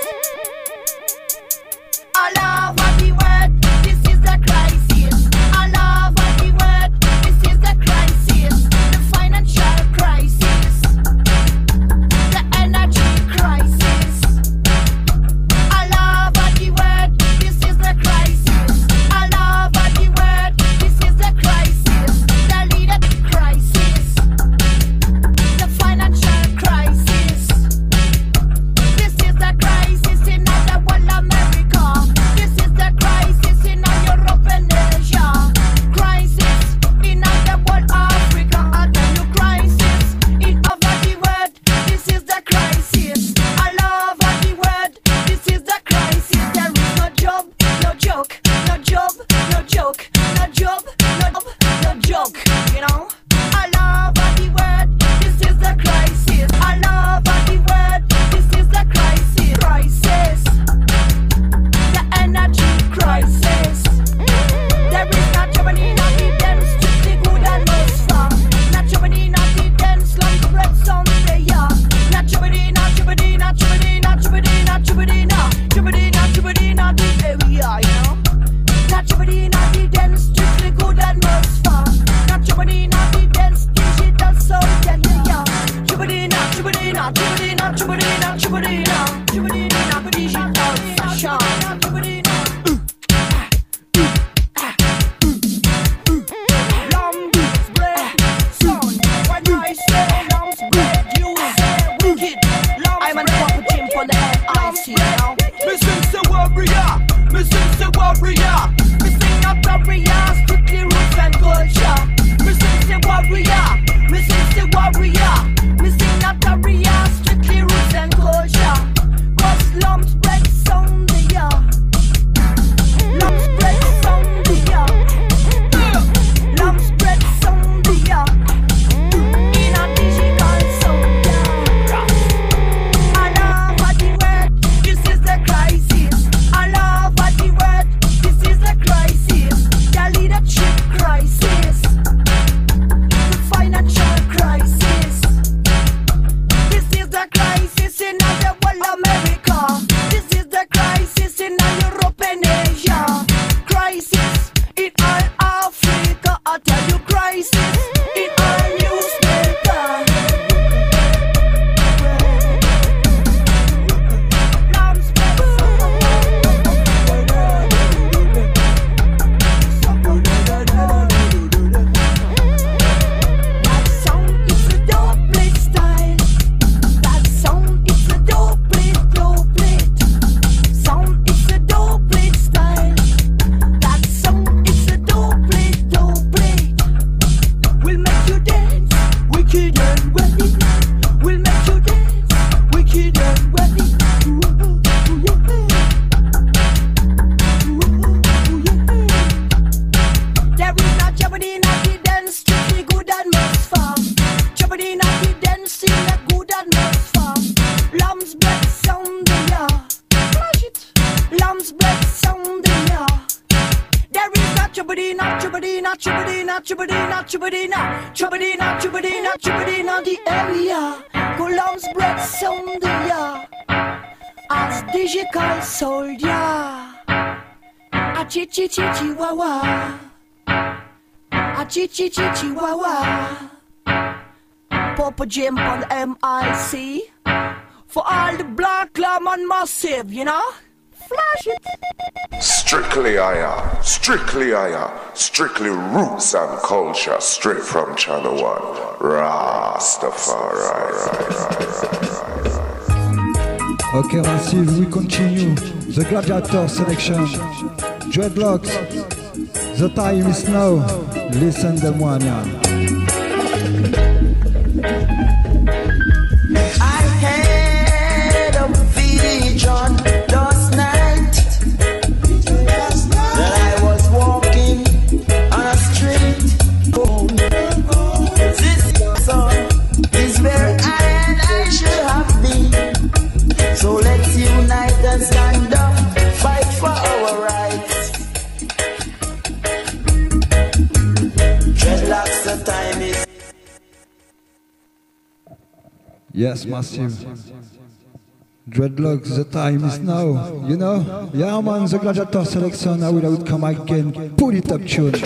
I love what the word, this is the crisis. I love what the word, this is the crisis. The financial crisis, the energy crisis. I love what the word, this is the crisis. I love what the word, this is the crisis. The leader crisis, the financial crisis. This is the crisis in the whole America. This is the crisis in Europe and Asia. Crisis in the whole Africa. I tell you, crisis in over the world. This is the crisis. I love the word. This is the crisis. There is no job, no joke, no job, no joke, no job, no joke. You know. I love the word. This is the crisis. I love the word. This is the crisis. Crisis. The energy crisis. There is not Germany, not the dance, strictly good and most far. Not Germany, not the dance, like the red Sunday, yeah. Not Germany, not Germany, not Germany, not Germany, not Germany, not Germany, not Germany, not the area, you know. Not Germany, not the dance, strictly good and most far. Not Germany, not the dance, digital soul, yeah, yeah, yeah. Germany, not Germany, not Germany, not Germany, not Germany, not Germany, not digital fashion. Not Germany, Lamb's bread sound. When I say Lamb's bread, you say wicked. I'm an proper chimp on the LIC now. Me sing the warrior, me sing the warrior, me sing a warrior, strictly roots and culture. Me sing the warrior, me sing the warrior, me sing a warrior, strictly roots and culture. 'Cause Lamb's bread sound, yeah. Lamb's bread sound, yeah. Lamb's bread sound, yeah. In a digital sound, yeah. I love what the word, this is the crisis. I love what the word, this is the crisis. The leadership crisis, the financial crisis. This is the crisis in the whole America. This is the crisis in Europe and Asia. Crisis in all Africa. I tell you, crisis in all newspaper. Lamb's bread that sound is a double style. That sound is a double sound is a double style. That sound is a double. Will make you dance, wicked and wedding. Will make you dance, wicked and wedding. There is not Germany, not the dance, strictly good and most far. Germany, not the dancing, not good and most far. Lamb's bread sound, yeah. Flash it. Lamb's bread sound, yeah. There is not Germany, not Germany, not Germany, not Germany, not Germany, not Germany, not Germany, not Germany, not the area. Go Lamb's bread sound, yeah. As digital soul, yeah. A chi chi chi chihuahua. A chi chi chi chihuahua. Papa Jim on the MIC. For all the Black Lemon Massive, you know? Flash it. Strictly strictly roots and culture, straight from Channel 1. Rastafari. Okay, Massive, we continue. The Gladiator selection. Dreadlocks. The time is now. Listen them one, yeah. I had a vision last night that I was walking on a street. Yes, massive. Dreadlocks, the time is now, you know? Yeah, man, the Gladiator selection, I would come again, put it up, tune.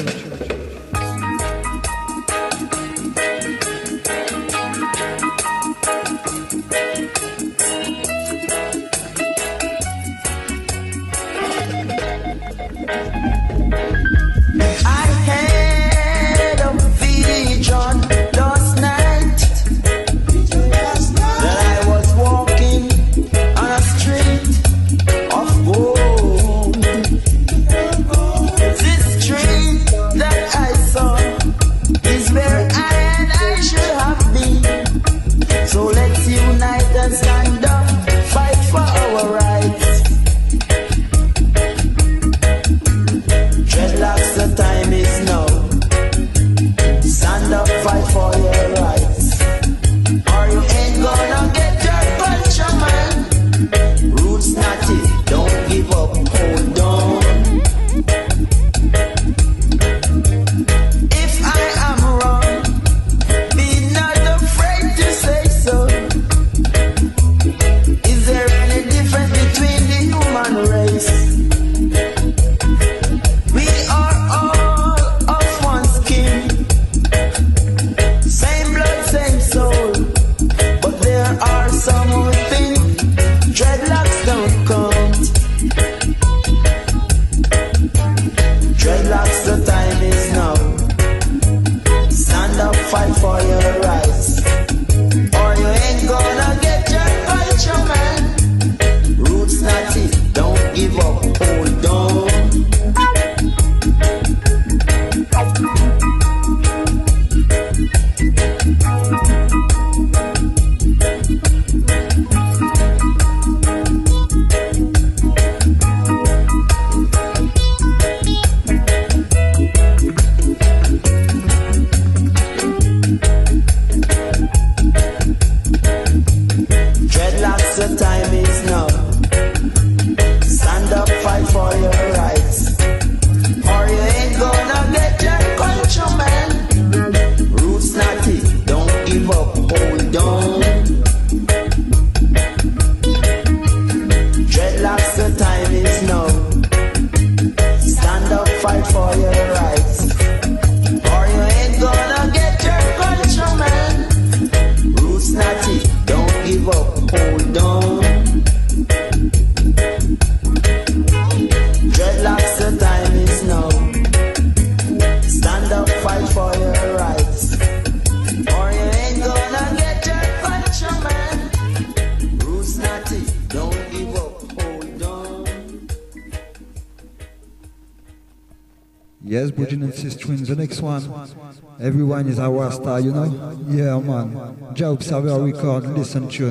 Yes, Bujin and Sis Twins, the next one. Everyone is our star, you know? Yeah, man. Job Server record, listen tune.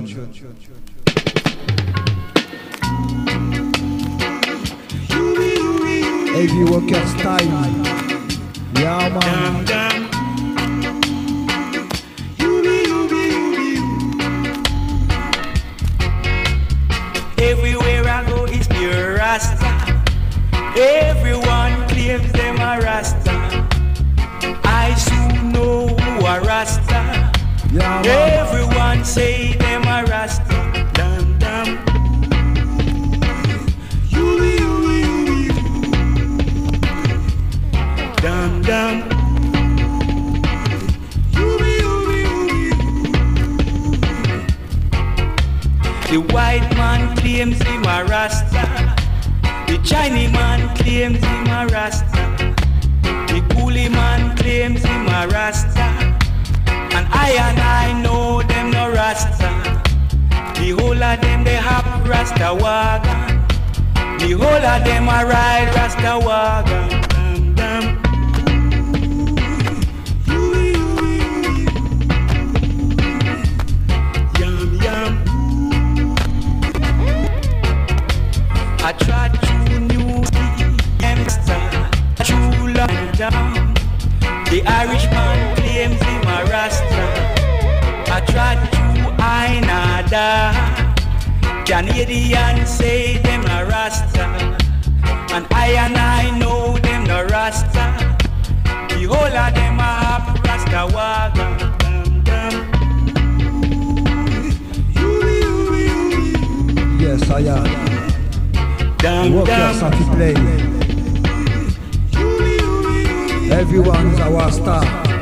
Heavy Walker style. Yeah, man. Everywhere I go is pure Rasta. Everyone claims them a Rasta. I soon know who a Rasta. Yeah, everyone say them a Rasta. Dum dum. Dum dum. The white man claims him a Rasta. The Chinese man claims him a Rasta. The coolie man claims him a Rasta. And I know them no Rasta. The whole of them they have Rasta wagon. The whole of them a ride Rasta wagon. Dum dum. Yum yum. I tried to new hamster, true love down. The Irishman claims him a Rasta. I tried to Ainada. Canadian say them a Rasta. And I know them no Rasta. The whole of them a have Rasta wagon. Dum dum. Yes, I am. Workers have to play. Everyone's our star.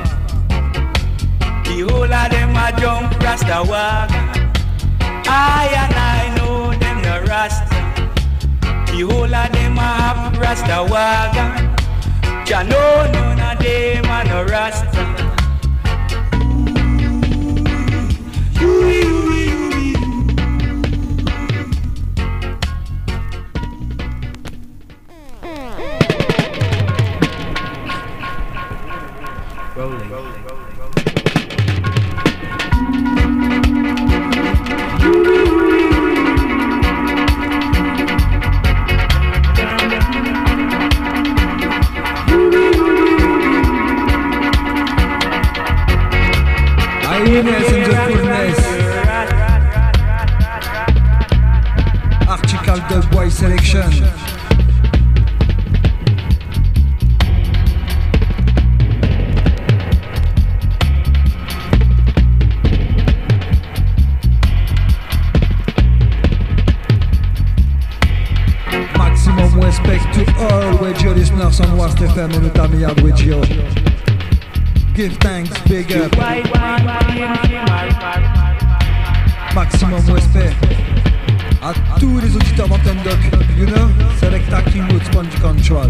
The whole of them a jump Rasta wagon. I and I know them no Rasta. The whole of them a have Rasta wagon. Ya know none of them a no Rasta. Hyenas in the fullness. Article Dub Boy Selection. Maximum respect to all radio listeners on West FM and Utami Radio. Give thanks, big up. Maximum respect à tous les auditeurs d'Antenne Doc, you know, Selecta King Roots Spongy Control.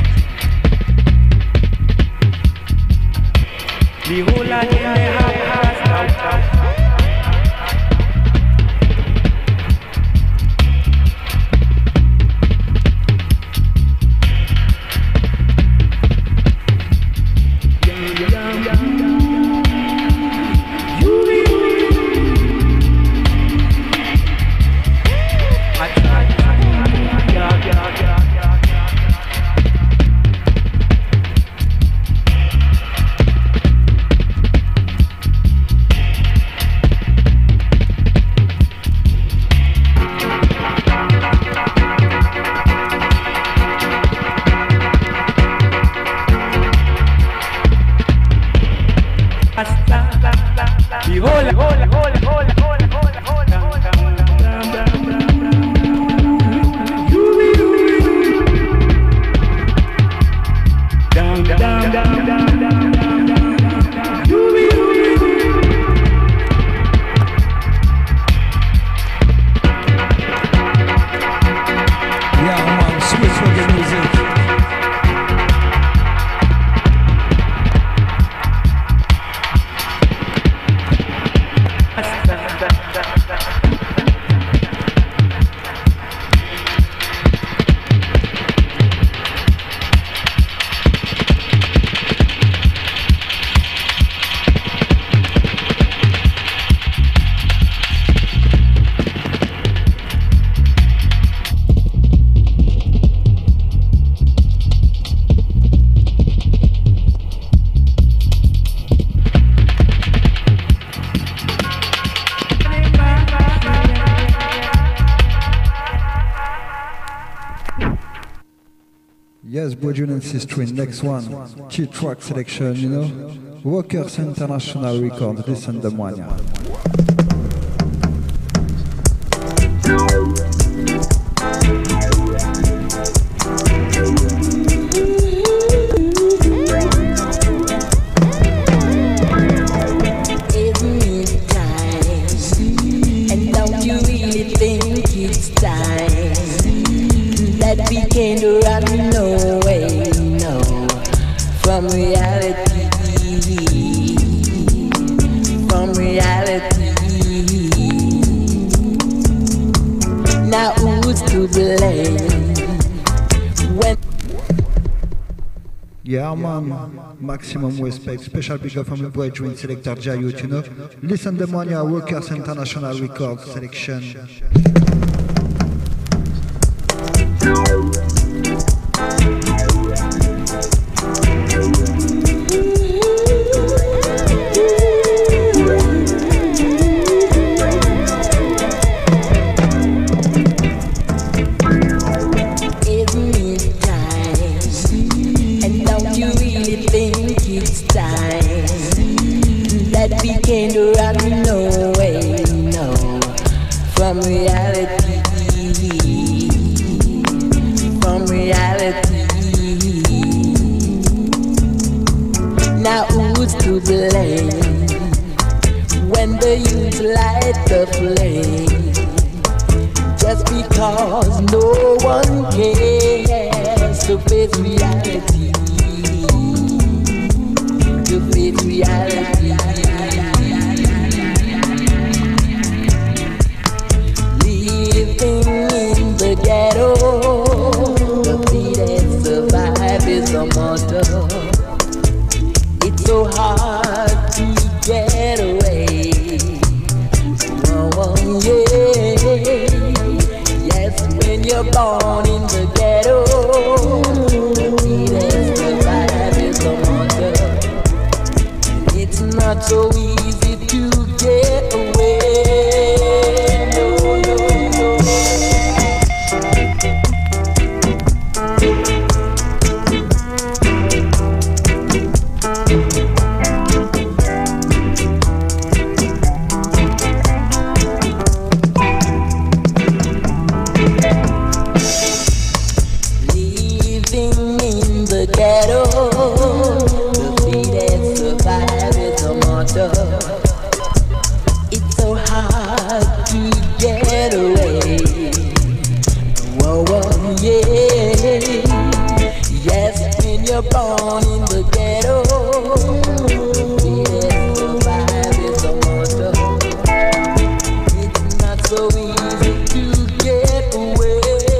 The whole of them have Yes, Bojun and Sister, next one. Key track selection, you know. Workers International Record, listen to Moigna. Yeah, man. Maximum respect. Special big up from the boy joint selector Jayut, you know. Listen to Moigna, Workers International Records selection. Can't run away, no, from reality. to blame when the youth light the flame, just because no one cares to face reality, to face reality. Living in the ghetto, the fittest survive is the motto. It's so hard to get away. Oh, yeah. Yes, when you're born in the ghetto, the fittest survive is the motto. It's not so easy to get away. It's so hard to get away. Whoa, whoa, yeah. Yes, when you're born in the ghetto, yes, survive is a motto. It's not so easy to get away.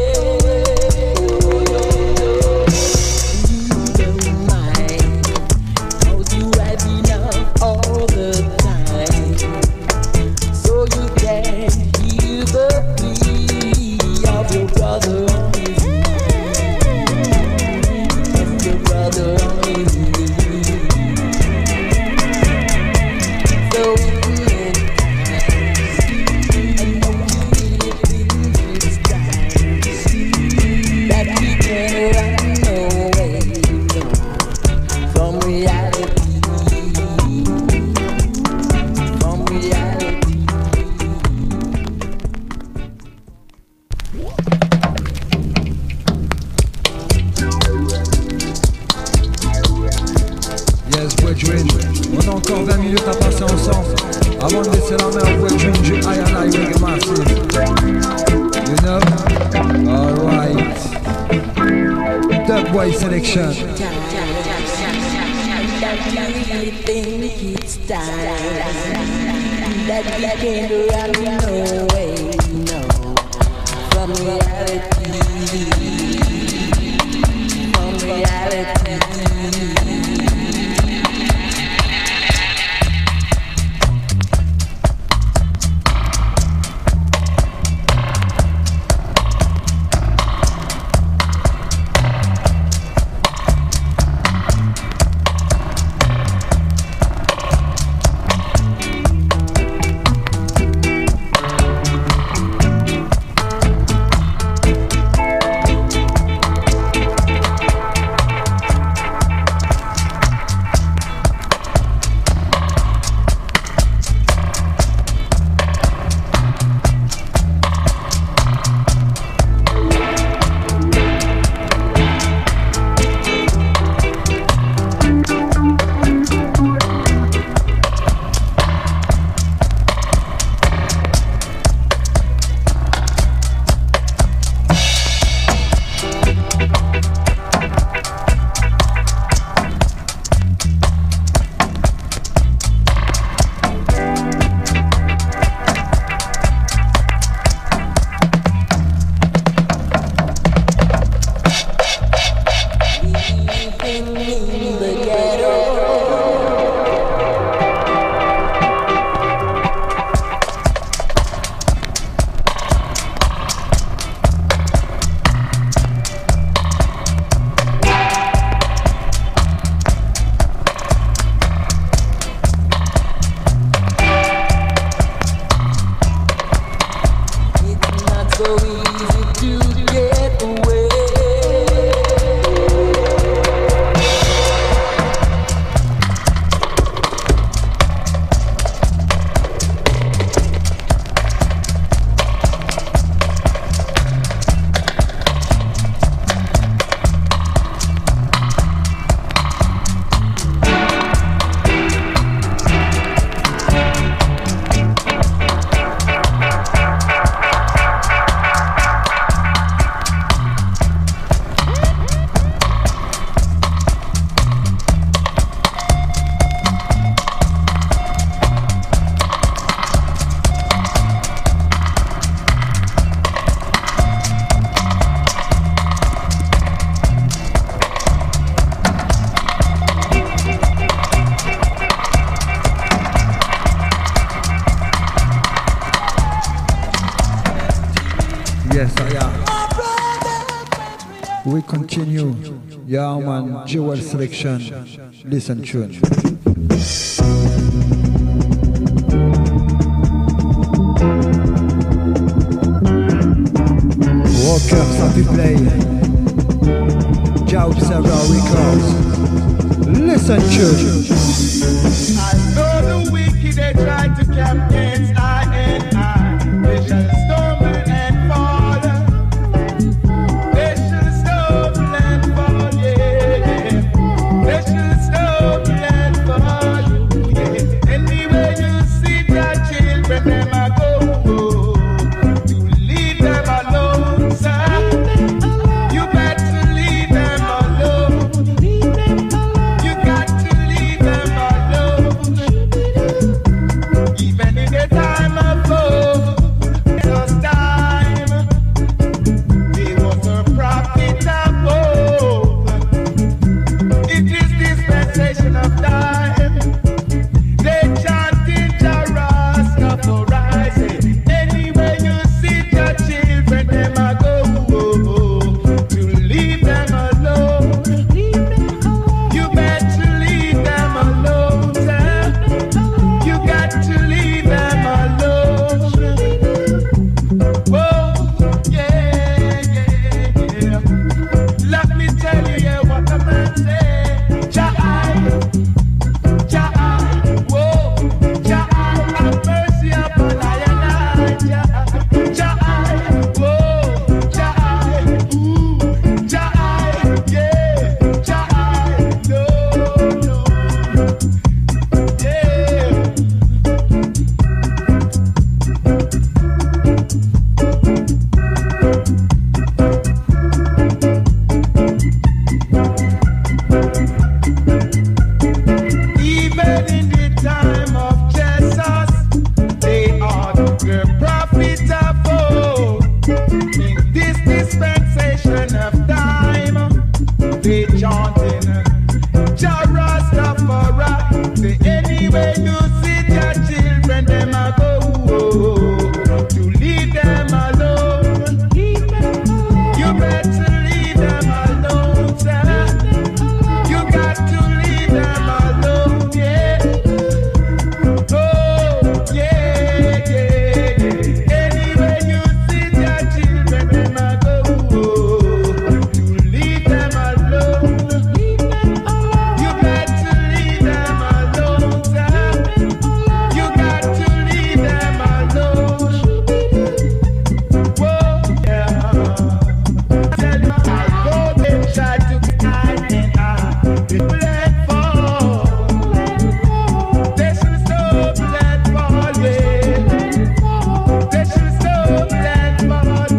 You don't mind, 'cause you have enough all the time, so you can hear the plea of your brother on his knees, of your brother on his knees. So in I know you really think it's time that we can run away from reality. From reality. Yes, Wedgwin, on a encore 20 minutes à passer ensemble avant de laisser la main au Wedgwin du I&I Reggae Massive. You know? Alright. Dub Boy Selection. That we really think it's time that we can't run away, no, from reality, from reality. We continue. Yeah, man, Jewel selection. Listen tune. Walker, Sappy Play. Ja Observer Records. Listen tune. I know the wicked they try to camp against I and I. They shall stumble and fall. They shall stumble and fall, yeah. They shall stumble and fall, yeah. Anywhere you see your children, them a go. You leave them alone, sir. You got to leave them alone. You got to leave them alone. Even in the time of old, it was time. There was a prophet of old. It is dispensation of time. They chanted the Rastafari. Anywhere you see your children, them a go. To leave them alone. You better leave them alone, sir. You got to leave them alone. Whoa, yeah, yeah, yeah. Let me tell you yeah, what the man say. Jah, whoa, Jah, have mercy upon I and I. Jah, whoa, Jah, ooh, Jah, yeah, Jah, no, yeah. Even in the time of Jesus, they are the prophet of old. In this dispensation of time, they chanting Jah Rastafari. Say anywhere you see your children, them a go. To leave them alone. You better leave them alone, sir. You got to leave them alone, yeah. Oh, yeah, yeah, yeah. Anywhere you see your children, them a go. To leave them alone. You better leave them alone, sir. You got to leave them alone. Whoa, yeah. Tell you, I go they try to hide and I let fall. They should stop, let fall, yeah. They should stop, let fall,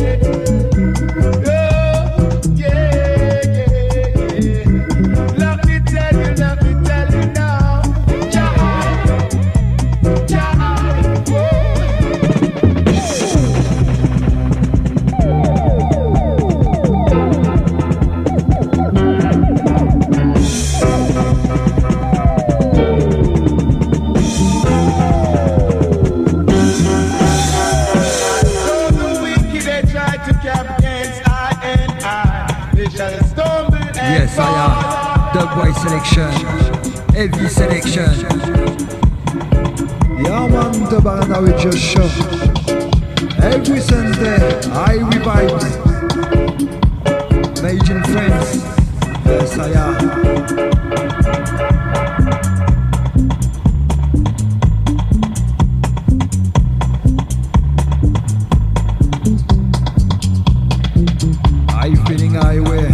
yeah. Oh, yeah, yeah, yeah. Let me tell you now. Jah, so the wicked they try to camp against I and I. They shall stumble and Yes, I am. The boy selection. Heavy selection. Yeah, man, the Barana with your show. Every Sunday, I revive. Made in France. Yes, I am. I feeling highway.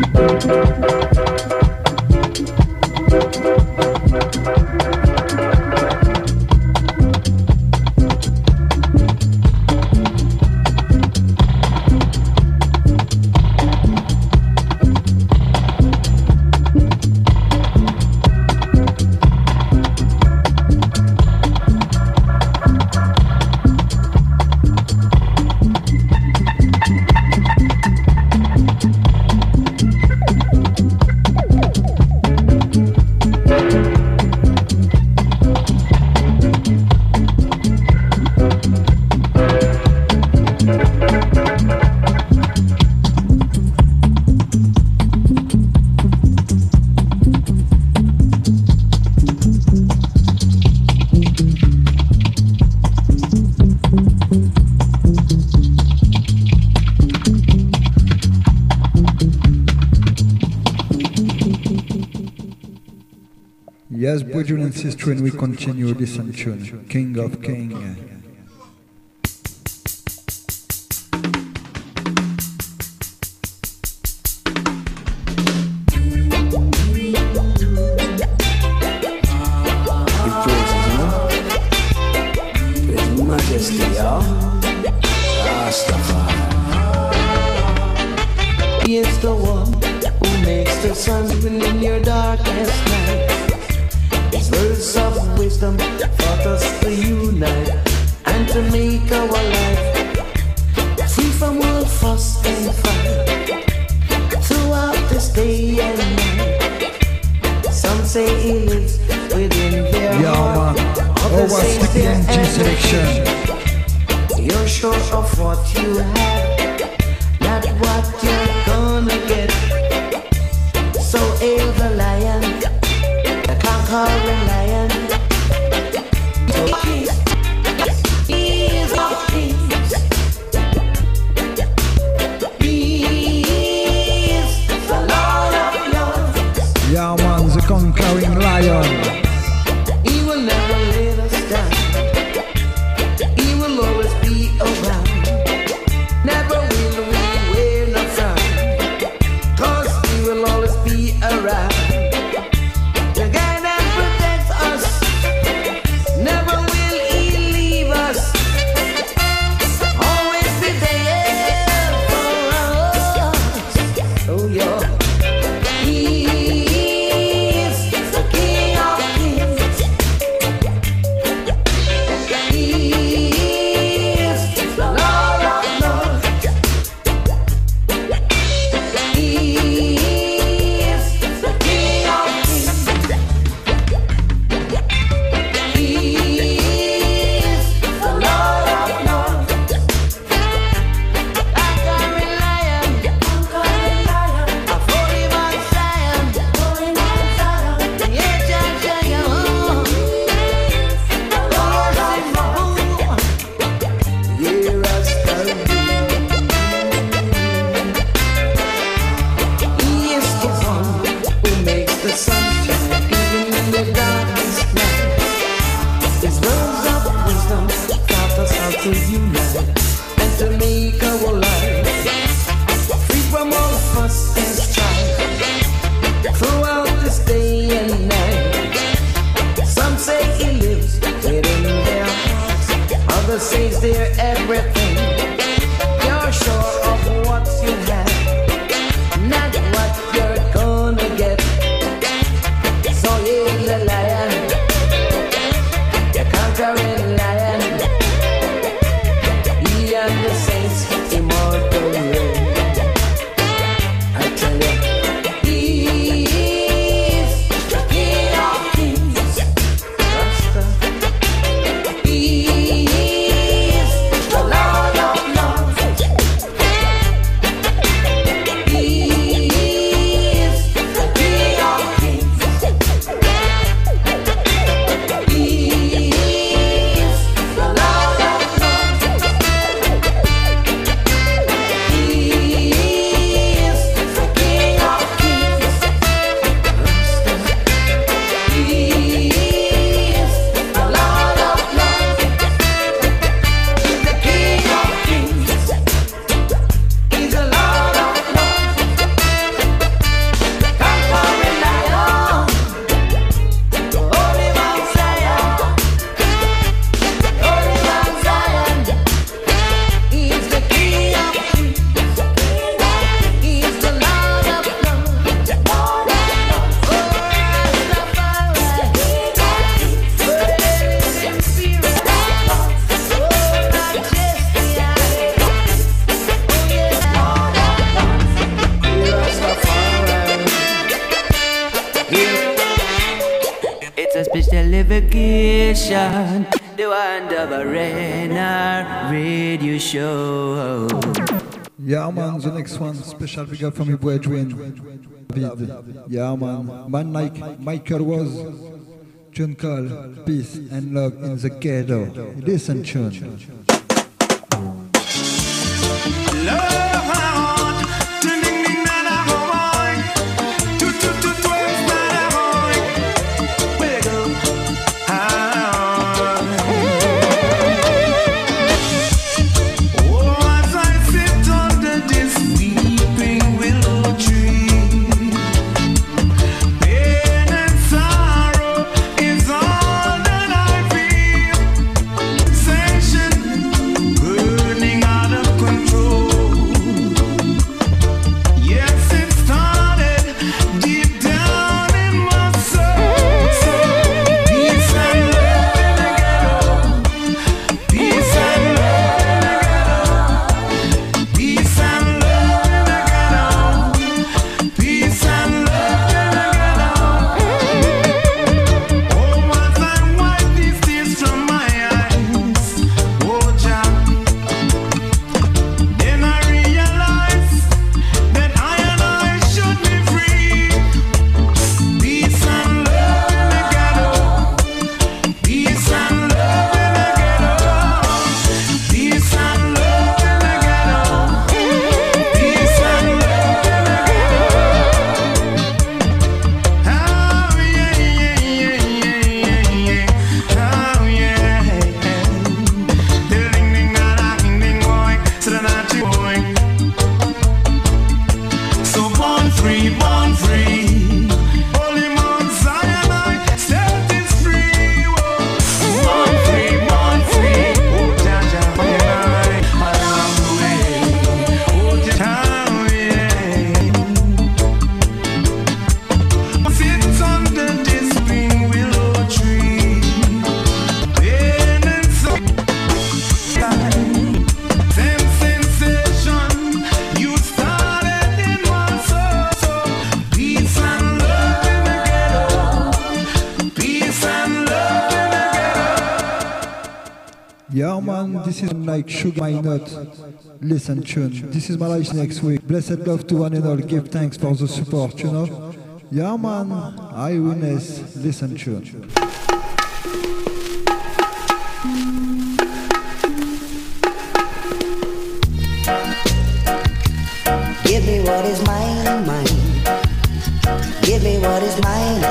Yes, brethren and sisters, we continue this tune, King of Kings. He is the one who makes the sun even in your darkest night. His words of wisdom taught us to unite and to make our life free from all fuss and fight. Throughout this day and night, some say he lives within their heart, others say their selection. You're sure of what you have, not what you're gonna get. So hail the lion, the conquering lion. He is of kings. He is the Lord of lords. Yeah, man, the conquering lion. He will never let us down. He will always be around. Never will we wear no frown, 'cause he will always be around to guide and protect us. Never will he leave us. Always be there for us. Oh yeah. He is the King of Kings. He is the Lord of Lords. He is the King of Kings. He is the Lord of Lords. Conquering lion, a holy Mount Zion, yeah, Jah, yeah, oh. Lord of Lords, hear us He is the one who makes the sunshine even in the darkest night. His words of wisdom taught us how to unite and to make our life free from all fuss and strife. Throughout this day and night, some say he lives within their hearts, others say they're everything. You're sure of what you have, not what you're gonna get. So hail the lion, the conquering lion. He and the saints immortal reign. I tell you, he is the King of Kings. Rasta. He is the Lord amplification. The Wonder Arena radio show. Yeah, man, the next one, special big up from your boy Dwayne. Yeah, man like Michael was. Tune called Peace and Love in the Ghetto. Listen, tune. Yeah, man, this is like Sugar My Nut. Listen, tune. This is my life next week. Blessed love to one and all. Give thanks for the support, you know. Yeah, man, Eyewitness. Listen, tune. Give me what is mine, mine. Give me what is mine.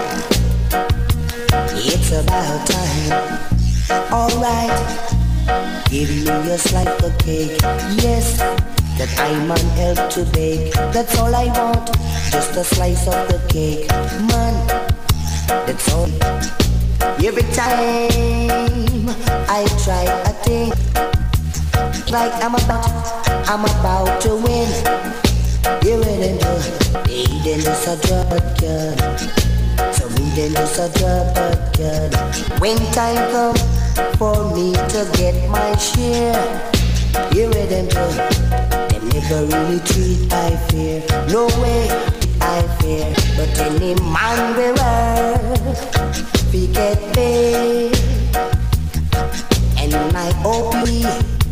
It's about time. Alright. Give me a slice of cake, yes, that I'm on help to bake. That's all I want, just a slice of the cake, man. That's all. Every time I try a thing, like I'm about to win. You ready to eat in this a drop gun, so me then this a drop gun. When time comes for me to get my share, you read them too. Them never really treat I fear. No way I fear, but any man will work, we get paid. And I hope we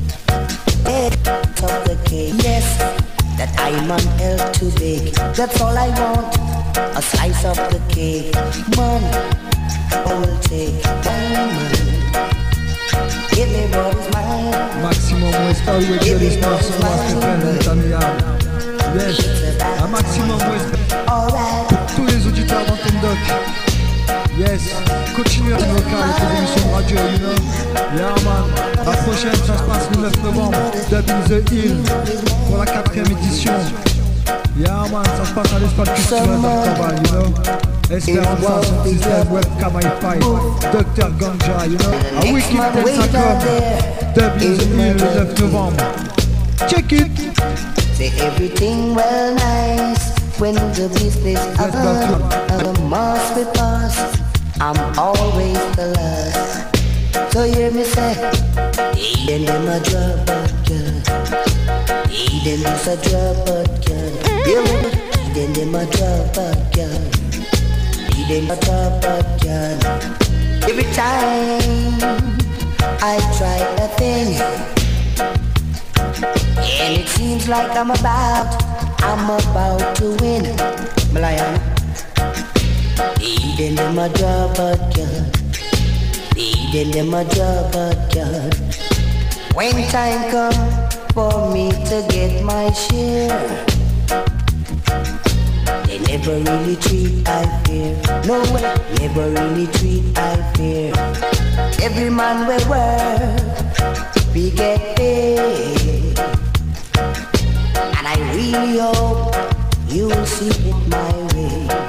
get of the cake. Yes, that I'm on hell to bake. That's all I want, a slice of the cake. Man, I will take one. Give me what is mine. Maximum West always get this person was dependent on the arm. Yes, a Maximum West. Tous les auditeurs d'Antendoc. Yes, continuez à local pour l'émission radio, you know. Yeah, man. La prochaine, ça se passe le 9 novembre. Dub in the Hill pour la 4e édition. Yeah, man, ça se passe à l'espace culturel d'Arcabal, you know. Esperanza, son système, webcam, hi-fi, Dr. Ganja, you know. A wicked Texacom, Dub in the Hill le 9 novembre. Check it! Say everything well nice when the business of the must be passed. I'm always the last. So hear me say, Eden them a drop out gun. Eden is a drop out gun. Eden them a drop out gun. Eden a drop out gun. Every time I try a thing, and it seems like I'm about to win. Malayan, leading them a job but God, leading them a job but God. When time comes for me to get my share, they never really treat I fear. No way, never really treat I fear. Every man will work, we get paid, and I really hope you'll see it my way.